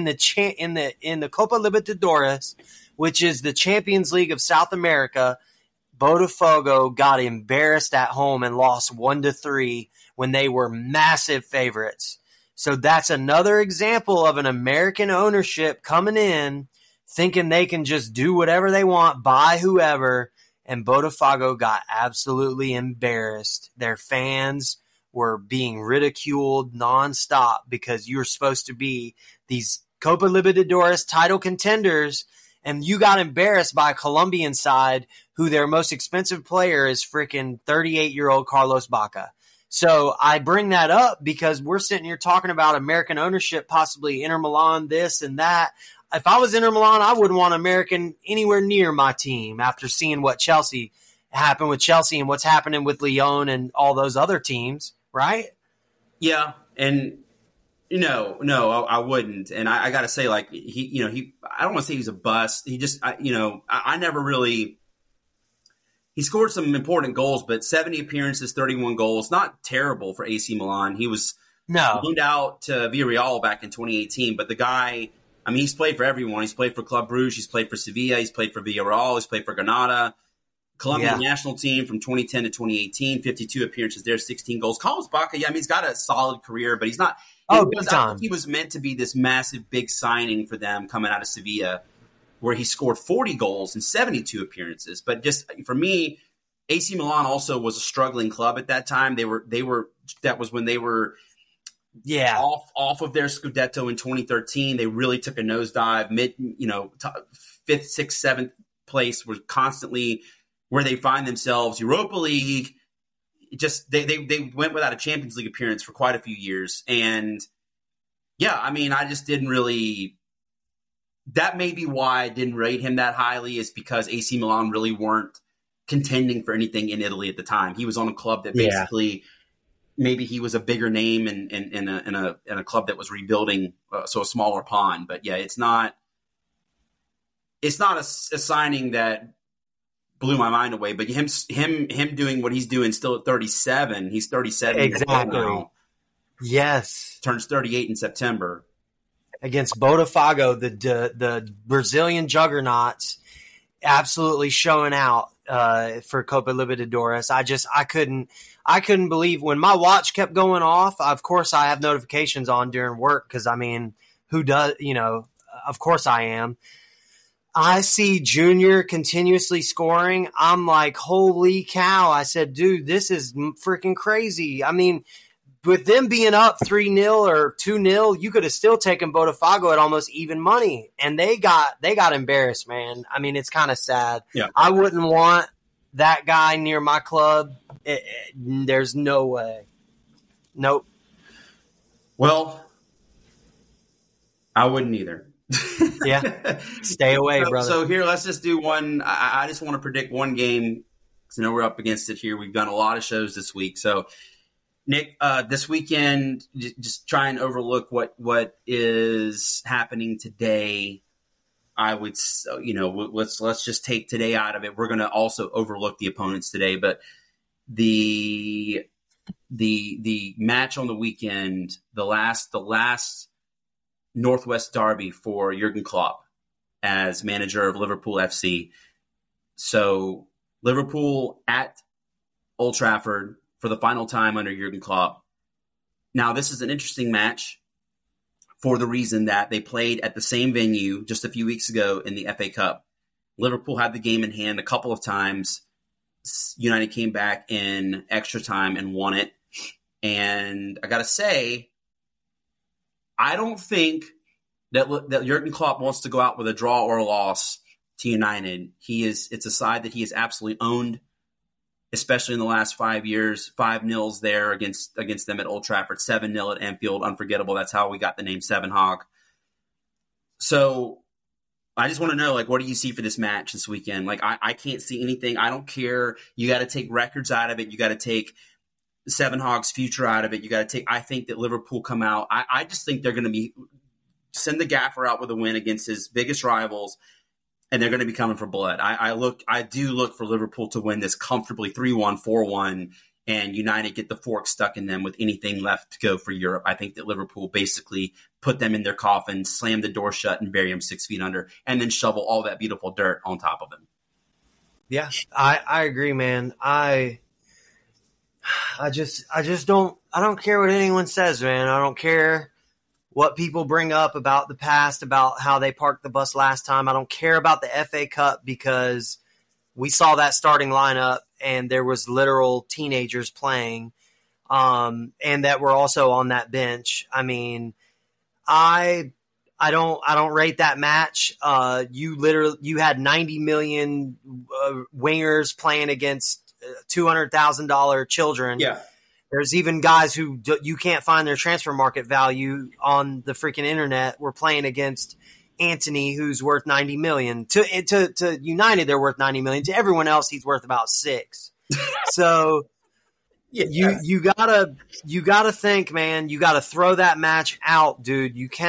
the Copa Libertadores, which is the Champions League of South America. Botafogo got embarrassed at home and lost 1-3 when they were massive favorites. So that's another example of an American ownership coming in, thinking they can just do whatever they want, buy whoever. And Botafogo got absolutely embarrassed. Their fans were being ridiculed nonstop because you were supposed to be these Copa Libertadores title contenders, and you got embarrassed by a Colombian side who their most expensive player is freaking 38-year-old Carlos Bacca. So I bring that up because we're sitting here talking about American ownership, possibly Inter Milan, this and that. If I was Inter Milan, I wouldn't want American anywhere near my team after seeing what happened with Chelsea and what's happening with Lyon and all those other teams, right?
Yeah, and no, I wouldn't. And I got to say, like, I don't want to say he's a bust. He just, I never really. He scored some important goals, but 70 appearances, 31 goals, not terrible for AC Milan. He was loaned out to Villarreal back in 2018, but the guy. I mean, he's played for everyone. He's played for Club Brugge. He's played for Sevilla. He's played for Villarreal. He's played for Granada. Colombian national team from 2010 to 2018, 52 appearances there, 16 goals. Carlos Bacca, yeah, I mean, he's got a solid career, but he's not. I think he was meant to be this massive, big signing for them coming out of Sevilla, where he scored 40 goals in 72 appearances. But just for me, AC Milan also was a struggling club at that time. They were. That was when they were.
Yeah,
off of their Scudetto in 2013, they really took a nosedive. Fifth, sixth, seventh place was constantly where they find themselves. Europa League, just they went without a Champions League appearance for quite a few years, and yeah, I mean, I just didn't really. that may be why I didn't rate him that highly, is because AC Milan really weren't contending for anything in Italy at the time. He was on a club that basically maybe he was a bigger name in a club that was rebuilding, so a smaller pond. But yeah, it's not a signing that blew my mind away. But him doing what he's doing still at 37. He's 37
exactly
now.
Yes,
turns 38 in September
against Botafogo, the Brazilian juggernauts, absolutely showing out for Copa Libertadores. I couldn't believe when my watch kept going off. Of course, I have notifications on during work because, I mean, who does, of course I am. I see Junior continuously scoring. I'm like, holy cow. I said, dude, this is freaking crazy. I mean, with them being up 3-0 or 2-0, you could have still taken Botafogo at almost even money. And they got embarrassed, man. I mean, it's kind of sad.
Yeah.
I wouldn't want that guy near my club. There's no way. Nope.
Well, I wouldn't either.
Yeah. Stay away, brother.
So here, let's just do one. I just want to predict one game because I know we're up against it here. We've done a lot of shows this week. So, Nick, this weekend, just try and overlook what is happening today. I would, let's just take today out of it. We're going to also overlook the opponents today, but the match on the weekend, the last Northwest derby for Jurgen Klopp as manager of Liverpool FC. So Liverpool at Old Trafford for the final time under Jurgen Klopp. Now, this is an interesting match for the reason that they played at the same venue just a few weeks ago in the FA Cup. Liverpool had the game in hand a couple of times. United came back in extra time and won it. And I got to say, I don't think that Jurgen Klopp wants to go out with a draw or a loss to United. It's a side that he has absolutely owned, especially in the last 5 years. 5-0 there against them at Old Trafford, 7-0 at Anfield, unforgettable. That's how we got the name Seven Hog. So I just want to know, what do you see for this match this weekend? I can't see anything. I don't care. You got to take records out of it. You got to take Seven Hog's future out of it. You got to take. I think that Liverpool come out. I just think they're going to send the gaffer out with a win against his biggest rivals, and they're going to be coming for blood. I do look for Liverpool to win this comfortably 3-1, 4-1, and United get the fork stuck in them with anything left to go for Europe. I think that Liverpool basically put them in their coffin, slam the door shut, and bury them 6 feet under, and then shovel all that beautiful dirt on top of them.
Yeah, I agree, man. I don't care what anyone says, man. I don't care what people bring up about the past, about how they parked the bus last time. I don't care about the FA Cup because we saw that starting lineup and there was literal teenagers playing, and that were also on that bench. I mean, I don't rate that match. You had 90 million wingers playing against $200,000 children.
Yeah.
There's even guys who you can't find their transfer market value on the freaking internet. We're playing against Antony, who's worth 90 million. To United, they're worth 90 million. To everyone else, he's worth about 6. So yeah. you gotta think, man. You gotta throw that match out, dude.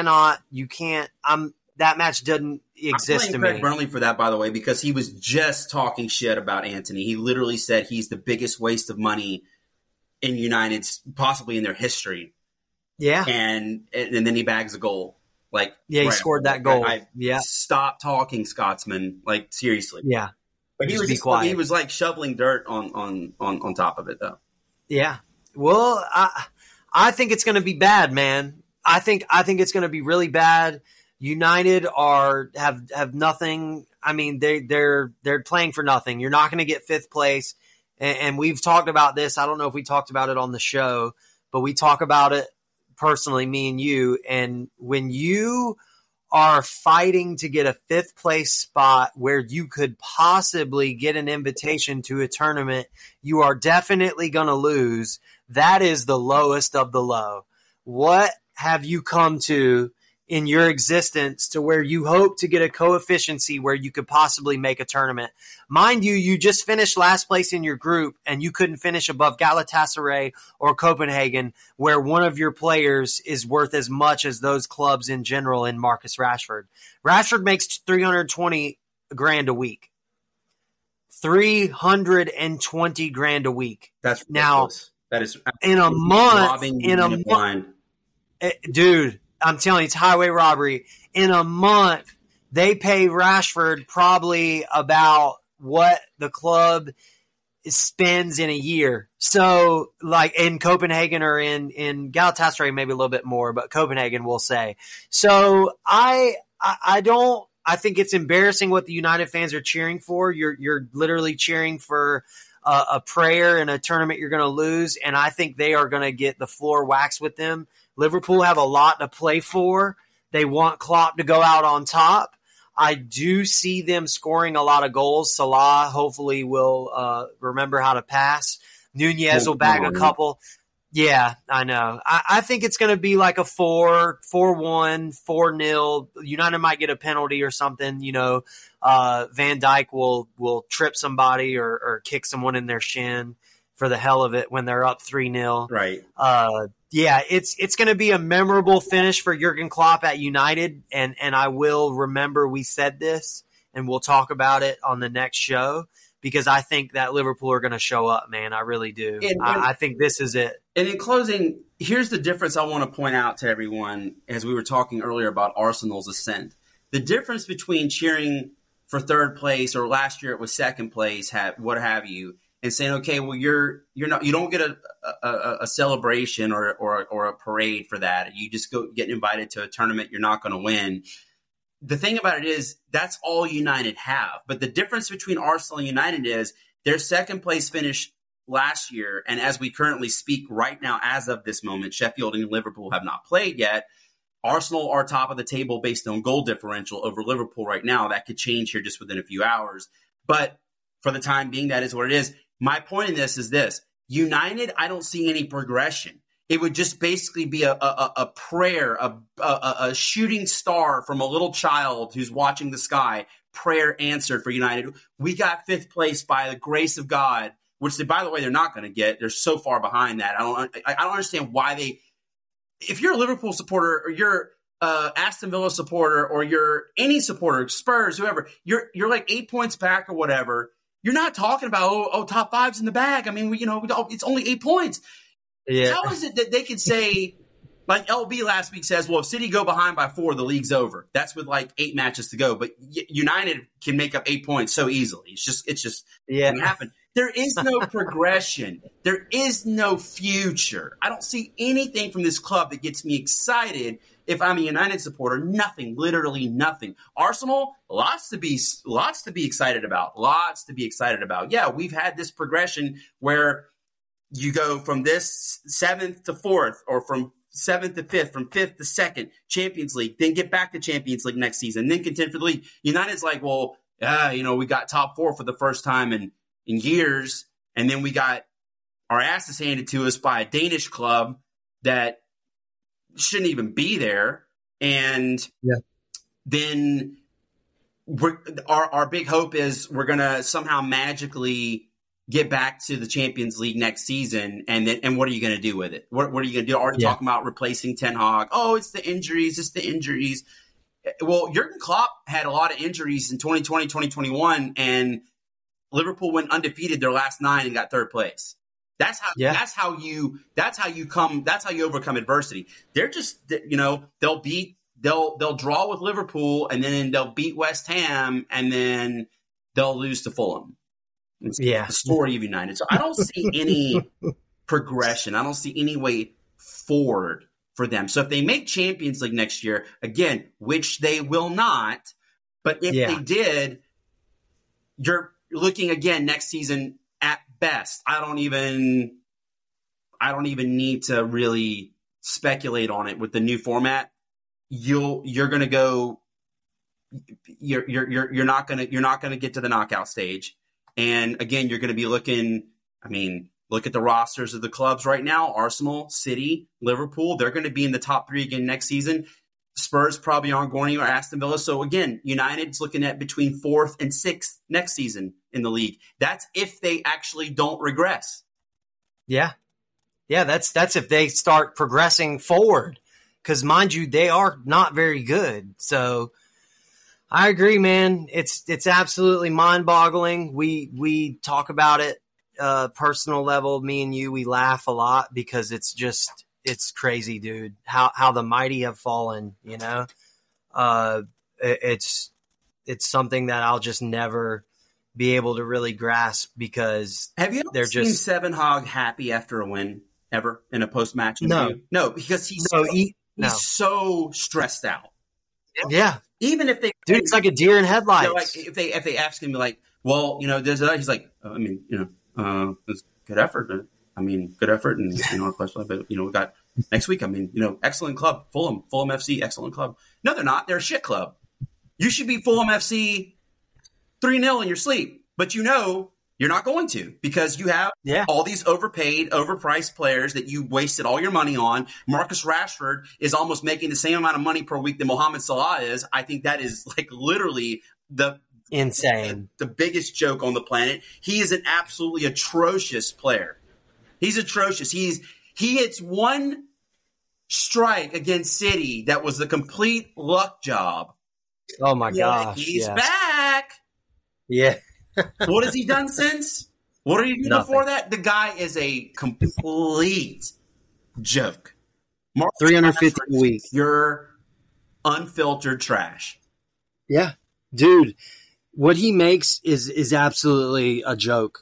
That match doesn't exist to me.
Craig Burnley for that, by the way, because he was just talking shit about Antony. He literally said he's the biggest waste of money in United's, possibly in their history.
Yeah.
And then he bags a goal.
He scored that goal.
Stop talking, Scotsman. Seriously.
Yeah.
But he was shoveling dirt on top of it, though.
Yeah. Well, I think it's going to be bad, man. I think it's going to be really bad. United have nothing. I mean, they're playing for nothing. You're not going to get 5th place. And we've talked about this. I don't know if we talked about it on the show, but we talk about it personally, me and you. And when you are fighting to get a 5th place spot where you could possibly get an invitation to a tournament, you are definitely going to lose. That is the lowest of the low. What have you come to in your existence to where you hope to get a coefficiency where you could possibly make a tournament. Mind you, you just finished last place in your group and you couldn't finish above Galatasaray or Copenhagen, where one of your players is worth as much as those clubs in general in Marcus Rashford. Rashford makes $320 grand a week. $320 a week.
That's ridiculous.
Now
that is
in a month. Dude, I'm telling you, it's highway robbery. In a month, they pay Rashford probably about what the club spends in a year. So, like in Copenhagen or in Galatasaray, maybe a little bit more, but Copenhagen, we'll say. So, I think it's embarrassing what the United fans are cheering for. You're literally cheering for a prayer in a tournament you're going to lose, and I think they are going to get the floor waxed with them. Liverpool have a lot to play for. They want Klopp to go out on top. I do see them scoring a lot of goals. Salah hopefully will remember how to pass. Nunez will bag a couple. Yeah, I know. I think it's going to be like a 4-1, 4-0. United might get a penalty or something. You know, Van Dijk will trip somebody or kick someone in their shin for the hell of it when they're up 3-0.
Right.
Yeah, it's going to be a memorable finish for Jurgen Klopp at United, and I will remember we said this, and we'll talk about it on the next show, because I think that Liverpool are going to show up, man. I really do. I think this is it.
And in closing, here's the difference I want to point out to everyone as we were talking earlier about Arsenal's ascent. The difference between cheering for third place, or last year it was second place, what have you, and saying, okay, well, you don't get a celebration or a parade for that. You just go get invited to a tournament you're not going to win. The thing about it is that's all United have. But the difference between Arsenal and United is their second place finish last year, and as we currently speak right now, as of this moment, Sheffield and Liverpool have not played yet. Arsenal are top of the table based on goal differential over Liverpool right now. That could change here just within a few hours. But for the time being, that is what it is. My point in this is this. United, I don't see any progression. It would just basically be a prayer, a shooting star from a little child who's watching the sky, prayer answered for United. We got fifth place by the grace of God, which, by the way, they're not going to get. They're so far behind that. I don't understand why they – if you're a Liverpool supporter or you're Aston Villa supporter or you're any supporter, Spurs, whoever, you're like 8 points back or whatever. You're not talking about, top five's in the bag. I mean, it's only 8 points.
Yeah.
How is it that they could say, like LB last week says, well, if City go behind by 4, the league's over. That's with like 8 matches to go. But United can make up 8 points so easily. It's just going to happen. There is no progression. There is no future. I don't see anything from this club that gets me excited. If I'm a United supporter, nothing, literally nothing. Arsenal, lots to be excited about. Lots to be excited about. Yeah, we've had this progression where you go from this 7th to 4th, or from 7th to 5th, from 5th to 2nd, Champions League, then get back to Champions League next season, then contend for the league. United's like, well, we got top 4 for the first time in years, and then we got our asses handed to us by a Danish club that shouldn't even be there. And then our big hope is we're going to somehow magically get back to the Champions League next season. And what are you going to do with it? What are you going to do? Already talking about replacing Ten Hag. Oh, it's the injuries. Well, Jurgen Klopp had a lot of injuries in 2020, 2021, and Liverpool went undefeated their last 9 and got third place. That's how you overcome adversity. They're just, they'll draw with Liverpool, and then they'll beat West Ham, and then they'll lose to Fulham. It's the story of United. So I don't see any progression. I don't see any way forward for them. So if they make Champions League next year, again, which they will not, but if they did, you're looking again next season at best. I don't even need to really speculate on it with the new format. You're going to go. You're not going to get to the knockout stage. And again, you're going to be looking. I mean, look at the rosters of the clubs right now: Arsenal, City, Liverpool. They're going to be in the top 3 again next season. Spurs probably aren't going anywhere. Aston Villa. So again, United's looking at between 4th and 6th next season in the league. That's if they actually don't regress.
Yeah. Yeah, that's if they start progressing forward. Because mind you, they are not very good. So I agree, man. It's absolutely mind-boggling. We talk about it personal level. Me and you, we laugh a lot because it's crazy, dude. How the mighty have fallen. You know, it's something that I'll just never be able to really grasp because
have you ever seen Seven Hogg happy after a win ever in a post-match interview? No, because he's so stressed out.
Yeah.
Even if they,
dude, it's like a deer in headlights.
You know, like if they ask him, like, well, you know, he's like, I mean, you know, it's good effort. I mean, good effort, and you know, but you know, we got next week. I mean, you know, excellent club, Fulham FC, excellent club. No, they're not. They're a shit club. You should be Fulham FC 3-0 in your sleep, but you know you're not going to because you have all these overpaid, overpriced players that you wasted all your money on. Marcus Rashford is almost making the same amount of money per week that Mohamed Salah is. I think that is like literally
insane,
the biggest joke on the planet. He is an absolutely atrocious player. He's atrocious. He hits one strike against City that was the complete luck job.
Oh my gosh,
he's back.
Yeah.
What has he done since? What did he do before that? The guy is a complete joke.
350 a week.
You're unfiltered trash.
Yeah. Dude, what he makes is absolutely a joke.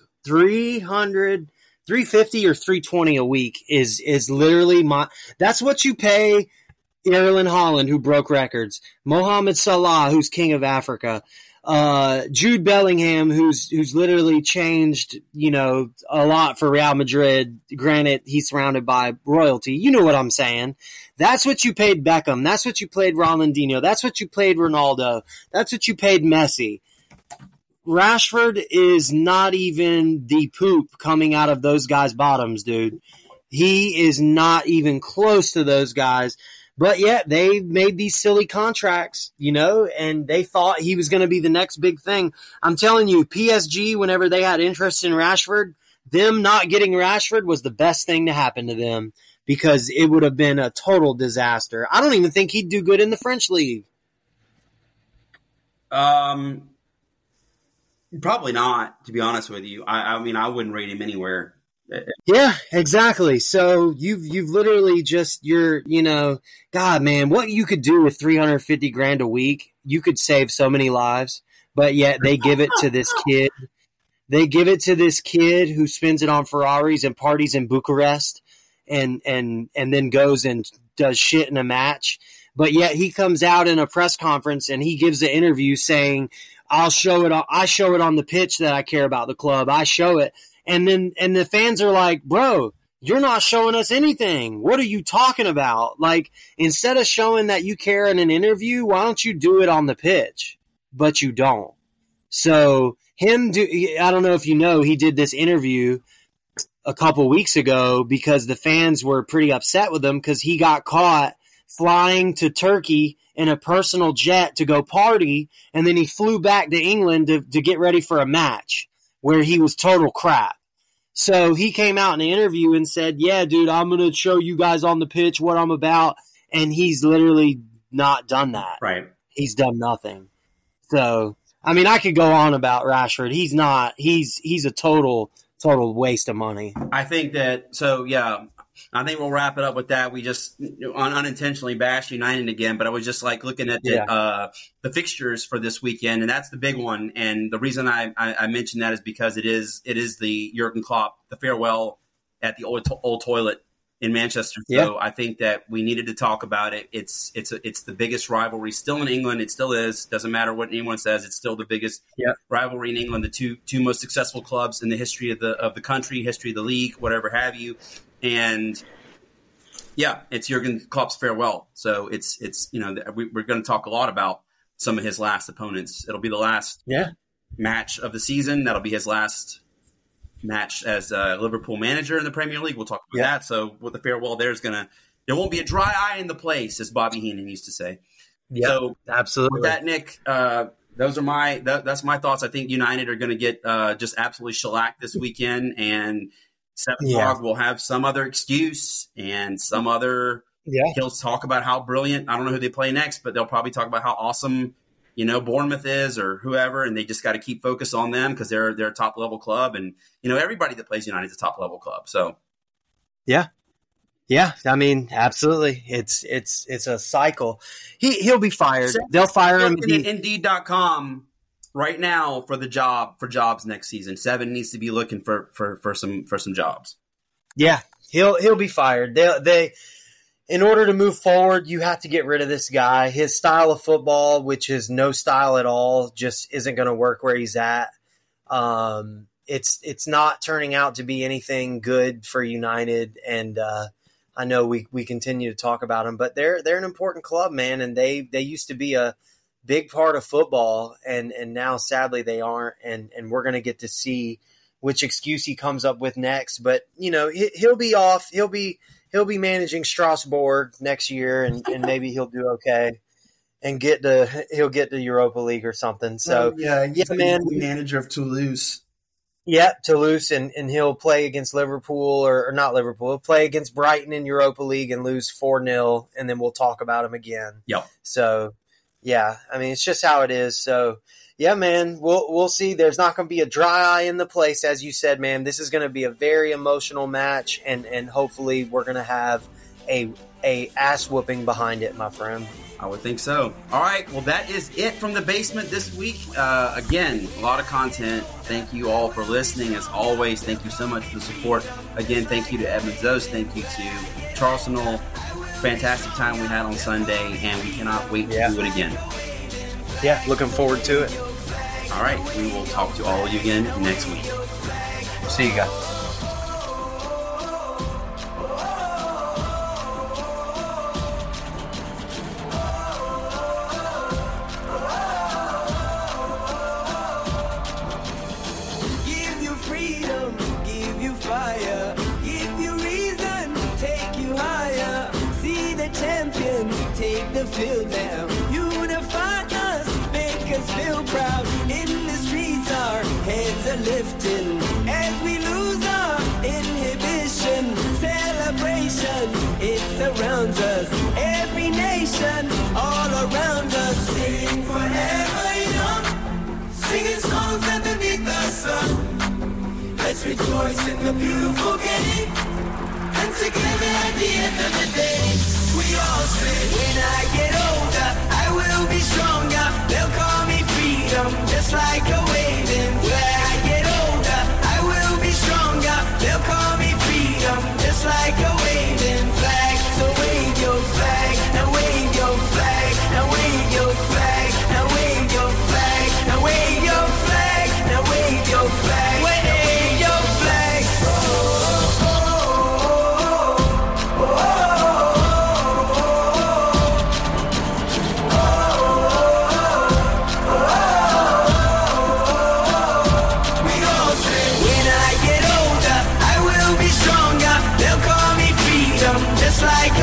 350 or 320 a week is literally that's what you pay Erling Haaland, who broke records, Mohamed Salah, who's king of Africa, Jude Bellingham, who's literally changed, you know, a lot for Real Madrid. Granted, he's surrounded by royalty. You know what I'm saying? That's what you paid Beckham. That's what you paid Ronaldinho. That's what you paid Ronaldo. That's what you paid Messi. Rashford is not even the poop coming out of those guys' bottoms, dude. He is not even close to those guys. But yet they made these silly contracts, you know, and they thought he was going to be the next big thing. I'm telling you, PSG, whenever they had interest in Rashford, them not getting Rashford was the best thing to happen to them because it would have been a total disaster. I don't even think he'd do good in the French league.
Probably not, to be honest with you. I mean, I wouldn't rate him anywhere.
Yeah, exactly. So you've literally just you know, God, man, what you could do with $350,000 a week, you could save so many lives. But yet they give it to this kid. They give it to this kid who spends it on Ferraris and parties in Bucharest, and then goes and does shit in a match. But yet he comes out in a press conference and he gives an interview saying, I show it on the pitch that I care about the club. I show it. And the fans are like, bro, you're not showing us anything. What are you talking about? Like, instead of showing that you care in an interview, why don't you do it on the pitch? But you don't. So I don't know if you know, he did this interview a couple weeks ago because the fans were pretty upset with him because he got caught flying to Turkey in a personal jet to go party, and then he flew back to England to get ready for a match where he was total crap. So he came out in an interview and said, yeah, dude, I'm going to show you guys on the pitch what I'm about. And he's literally not done that.
Right. He's
done nothing. So, I mean, I could go on about Rashford. He's not. He's a total waste of money.
I think that, so, yeah, I think we'll wrap it up with that. We just unintentionally bashed United again, but I was just like looking at the fixtures for this weekend, and that's the big one. And the reason I mentioned that is because it is the Jurgen Klopp, the farewell at the old toilet in Manchester.
Yeah.
So I think that we needed to talk about it. It's the biggest rivalry still in England. It still is. Doesn't matter what anyone says. It's still the biggest rivalry in England. The two most successful clubs in the history of the country, history of the league, whatever have you. And yeah, it's Jurgen Klopp's farewell. So it's you know, we're going to talk a lot about some of his last opponents. It'll be the last match of the season. That'll be his last match as Liverpool manager in the Premier League. We'll talk about that. So what the farewell there is going to There won't be a dry eye in the place, as Bobby Heenan used to say.
Yeah,
so,
absolutely.
With that, Nick, those are that's my thoughts. I think United are going to get just absolutely shellacked this weekend, and Seven Dog will have some other excuse and some other. Yeah, he'll talk about how brilliant. I don't know who they play next, but they'll probably talk about how awesome, Bournemouth is or whoever, and they just got to keep focus on them because they're a top level club, and everybody that plays United is a top level club. So,
yeah. I mean, absolutely. It's a cycle. He'll be fired. They'll fire him.
Indeed.com right now for jobs next season. Seven needs to be looking for some jobs.
Yeah, he'll be fired. They in order to move forward, you have to get rid of this guy. His style of football, which is no style at all, just isn't going to work where he's at. It's not turning out to be anything good for United, and I know we continue to talk about them, but they're an important club, man, and they used to be a big part of football, and now sadly they aren't, and we're going to get to see which excuse he comes up with next. But he'll be off. He'll be managing Strasbourg next year, and maybe he'll do okay and he'll get to Europa League or something. So
he's man, the manager of Toulouse.
Yeah, Toulouse, and he'll play against Liverpool or not Liverpool. He'll play against Brighton in Europa League and lose 4-0, and then we'll talk about him again.
Yep.
So, yeah, I mean, it's just how it is. So, yeah, man, we'll see. There's not going to be a dry eye in the place, as you said, man. This is going to be a very emotional match, and hopefully we're going to have a ass whooping behind it, my friend.
I would think so. All right. Well, that is it from the basement this week. Again, a lot of content. Thank you all for listening. As always, thank you so much for the support. Again, thank you to Edmund Zos. Thank you to Charleston. Fantastic time we had on Sunday, and we cannot wait to do it again.
Yeah, looking forward to it.
All right. We will talk to all of you again next week.
See you guys.
Field now, unify us, make us feel proud. In the streets, our heads are lifting as we lose our inhibition. Celebration, it surrounds us. Every nation, all around us. Sing forever young, singing songs underneath the sun. Let's rejoice in the beautiful game, and together at the end of the day. We all say, when I get older, I will be stronger. They'll call me freedom, just like a waving flag. I get older, I will be stronger. They'll call me freedom, just like a waving flag. So wave your flag, now wave your flag, now wave your flag, now wave your flag, now wave your flag, now wave your flag, wave your flag. Just like